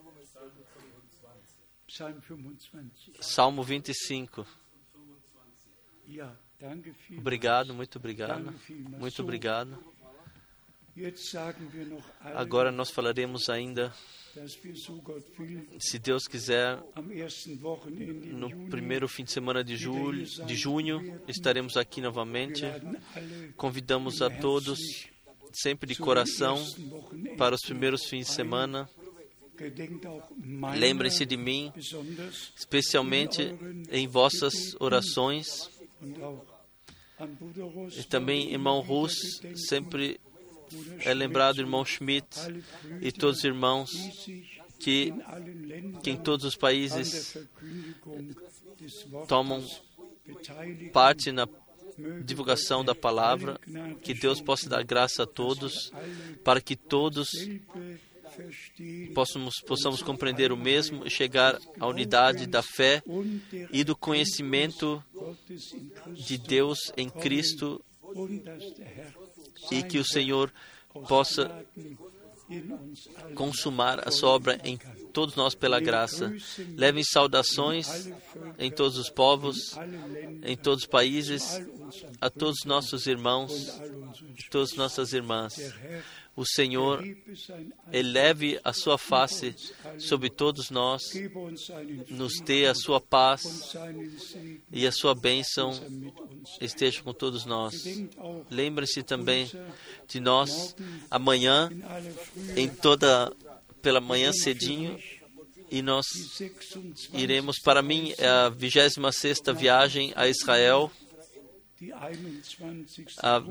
A: Psalm 25.
B: Salmo 25.
A: Ja, danke vielmals.
B: Obrigado, muito obrigado.
A: Danke vielmals.
B: Muito
A: So,
B: obrigado.
A: jetzt sagen wir noch alle,
B: Agora nós falaremos ainda,
A: dass wir, so Gott will,
B: se Deus quiser,
A: am ersten Wochenende im
B: no
A: Juni,
B: primeiro fim de semana de junho, estaremos aqui novamente.
A: wir laden alle
B: Convidamos a todos, sempre de coração, para os primeiros fins de semana.
A: gedenkt auch meiner,
B: Lembrem-se de mim,
A: besonders
B: especialmente em vossas orações.
A: und auch an Bruder Ross,
B: E também, irmão Rus, sempre é lembrado, irmão Schmidt
A: alle Brüder,
B: e todos os irmãos
A: die sich
B: que
A: in allen Ländern
B: em todos os
A: an der
B: países
A: Verkündigung des Wortes
B: tomam
A: beteiligen,
B: parte na
A: möge
B: divulgação da palavra. Que Deus possa dar graça a todos, para que todos
A: selbe verstehen
B: possamos compreender o mesmo e chegar à unidade da fé
A: und der
B: e do conhecimento
A: Gottes in Christus
B: de Deus em Cristo,
A: und dass der Herr
B: e que o Senhor possa
A: Taten in uns allen
B: consumar a sua obra em todos nós pela graça. Levem saudações em todos os povos,
A: alle Länder,
B: em todos os países,
A: all unseren
B: a todos os nossos irmãos,
A: all unseren
B: todas as nossas irmãs.
A: Herr
B: O Senhor
A: gebe sein
B: eleve a sua face sobre todos nós,
A: gebe uns seinen
B: nos dê a sua paz
A: seinen Segen
B: e a sua bênção
A: mit uns.
B: esteja com todos nós.
A: Denkt auch
B: Lembre-se também de nós amanhã,
A: in aller Frühe
B: pela manhã cedinho, e nós
A: 26.
B: iremos, para mim, é a 26ª viagem a Israel,
A: Die 21.
B: a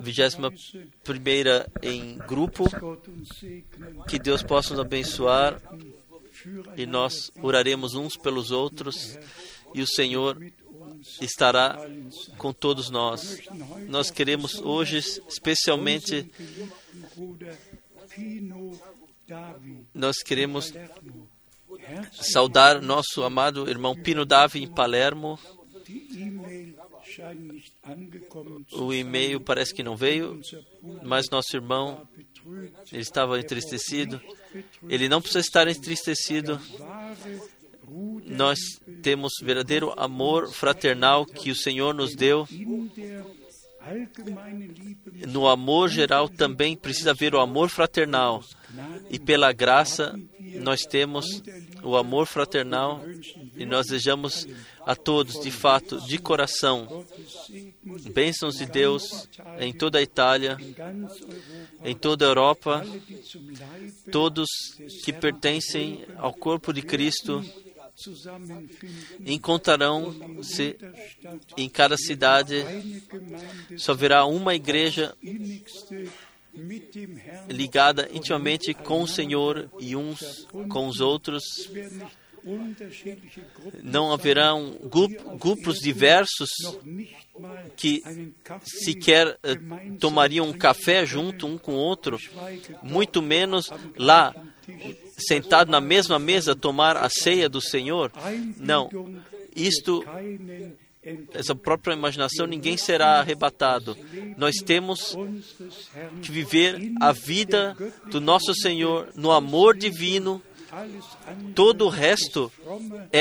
B: 21ª em grupo.
A: Gott uns segnen,
B: Que Deus possa nos abençoar
A: führe
B: e nós oraremos uns pelos outros e o Senhor estará com todos nós. Nós queremos hoje, especialmente,
A: Bruder Pino Davi
B: nós queremos
A: Palermo. Herzlich,
B: saudar nosso amado irmão Pino Davi em Palermo.
A: die E-Mail scheint nicht angekommen zu
B: O e-mail parece que não veio,
A: unser Bruder
B: mas nosso irmão,
A: betrübt.
B: ele estava entristecido. Ele não precisa estar entristecido.
A: Wahre Bruder
B: Nós temos verdadeiro amor fraternal que o Senhor nos deu.
A: in der allgemeinen Liebe
B: No amor geral também precisa haver o amor fraternal. E pela graça nós temos o amor fraternal e nós desejamos a todos, de fato, de coração,
A: Gottes Segen
B: bênçãos de Deus em toda a Itália,
A: in ganz Europa.
B: em toda a Europa,
A: Alle, die zum Leibe
B: todos que pertencem ao corpo de Cristo
A: zusammenfinden,
B: encontrarão-se
A: der Stadt
B: em cada cidade.
A: eine Gemeinde
B: Só haverá uma igreja
A: innigste mit dem Herrn.
B: ligada intimamente com o Senhor e uns com os outros.
A: Es werden nicht unterschiedliche Gruppen
B: Não haverão grupos diversos
A: noch nicht mal
B: que
A: einen Kaffee
B: sequer tomariam um café junto um com o outro, muito menos lá, sentado na mesma mesa, tomar a ceia do Senhor. Não, isto,
A: keinen
B: essa própria imaginação, ninguém será arrebatado. Nós temos
A: unseres Herrn
B: que viver a vida do nosso Senhor no amor divino.
A: alles andere
B: Todo o resto
A: fromme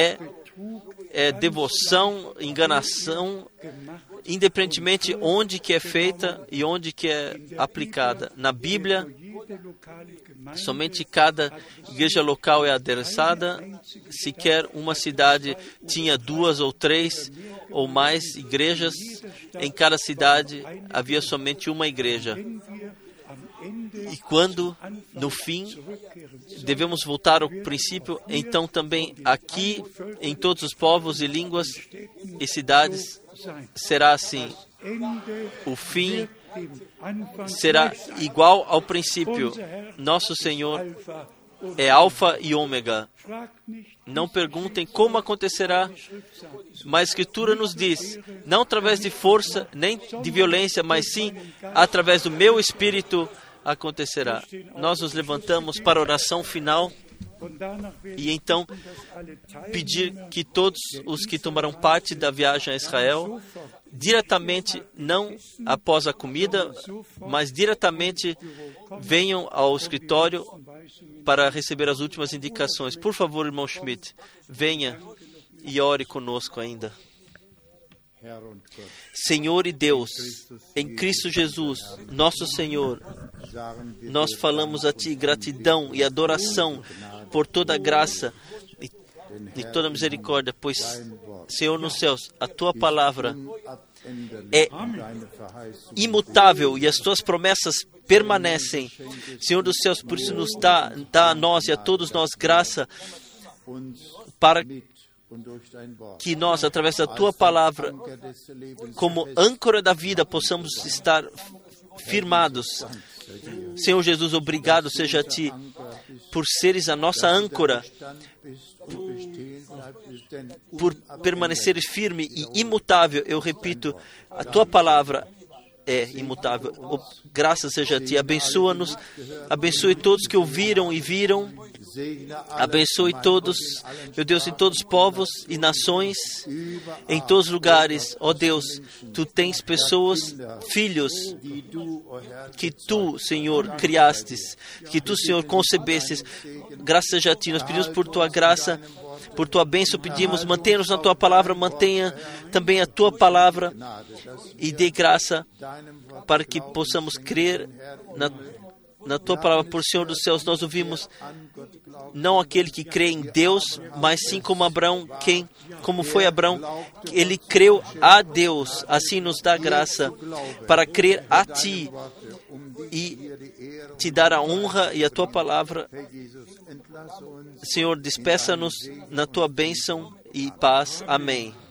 B: é devoção, enganação,
A: gemacht.
B: independentemente onde que é feita e onde que é aplicada. Na Bíblia,
A: Jede lokale Gemeinde
B: somente cada igreja local é adereçada. Sequer uma cidade tinha 2 ou 3 ou mais igrejas. Em cada cidade havia somente uma igreja.
A: wir am Ende
B: E quando, no fim,
A: zurückkehren,
B: devemos voltar ao princípio, então também aqui, em todos os povos e línguas e cidades,
A: sein.
B: será assim.
A: Ende
B: O fim
A: dem Anfang
B: será igual ao princípio. Nosso Senhor
A: Alpha und
B: é Alfa e Ômega.
A: fragt nicht,
B: Não perguntem como acontecerá,
A: Schrift sagt,
B: mas a Escritura nos diz, não através de força, nem de violência, mas sim através do meu Espírito acontecerá. Nós nos levantamos para a oração final. E então pedir que todos os que tomarão parte da viagem a Israel, diretamente, não após a comida, mas diretamente venham ao escritório para receber as últimas indicações. Por favor, irmão Schmidt, venha e ore conosco ainda. Senhor e Deus, em Cristo Jesus, nosso Senhor, nós falamos a Ti gratidão e adoração por toda a graça e toda a misericórdia, pois, Senhor nos céus, a Tua palavra é imutável e as Tuas promessas permanecem. Senhor dos céus, por isso nos dá a nós e a todos nós graça para que nós, através da Tua palavra, como âncora da vida, possamos estar firmados. Senhor Jesus, obrigado seja a Ti por seres a nossa âncora, por permaneceres firme e imutável. Eu repito, a Tua palavra é imutável. Graças seja a Ti. Abençoa-nos, abençoe todos que ouviram e viram. Abençoe todos, meu Deus, em todos os povos e nações, em todos os lugares. Ó Deus, Tu tens pessoas, filhos, que Tu, Senhor, criastes, que Tu, Senhor, concebestes. Graças seja a Ti. Nós pedimos por Tua graça, por Tua bênção, pedimos, mantenha-nos na Tua palavra, mantenha também a Tua palavra e dê graça para que possamos crer na Tua palavra. Por Senhor dos céus, nós ouvimos não aquele que crê em Deus, mas sim como Abraão, como foi Abraão, ele creu a Deus. Assim nos dá graça para crer a Ti e Te dar a honra e a Tua palavra. Senhor, despeça-nos na Tua bênção e paz. Amém.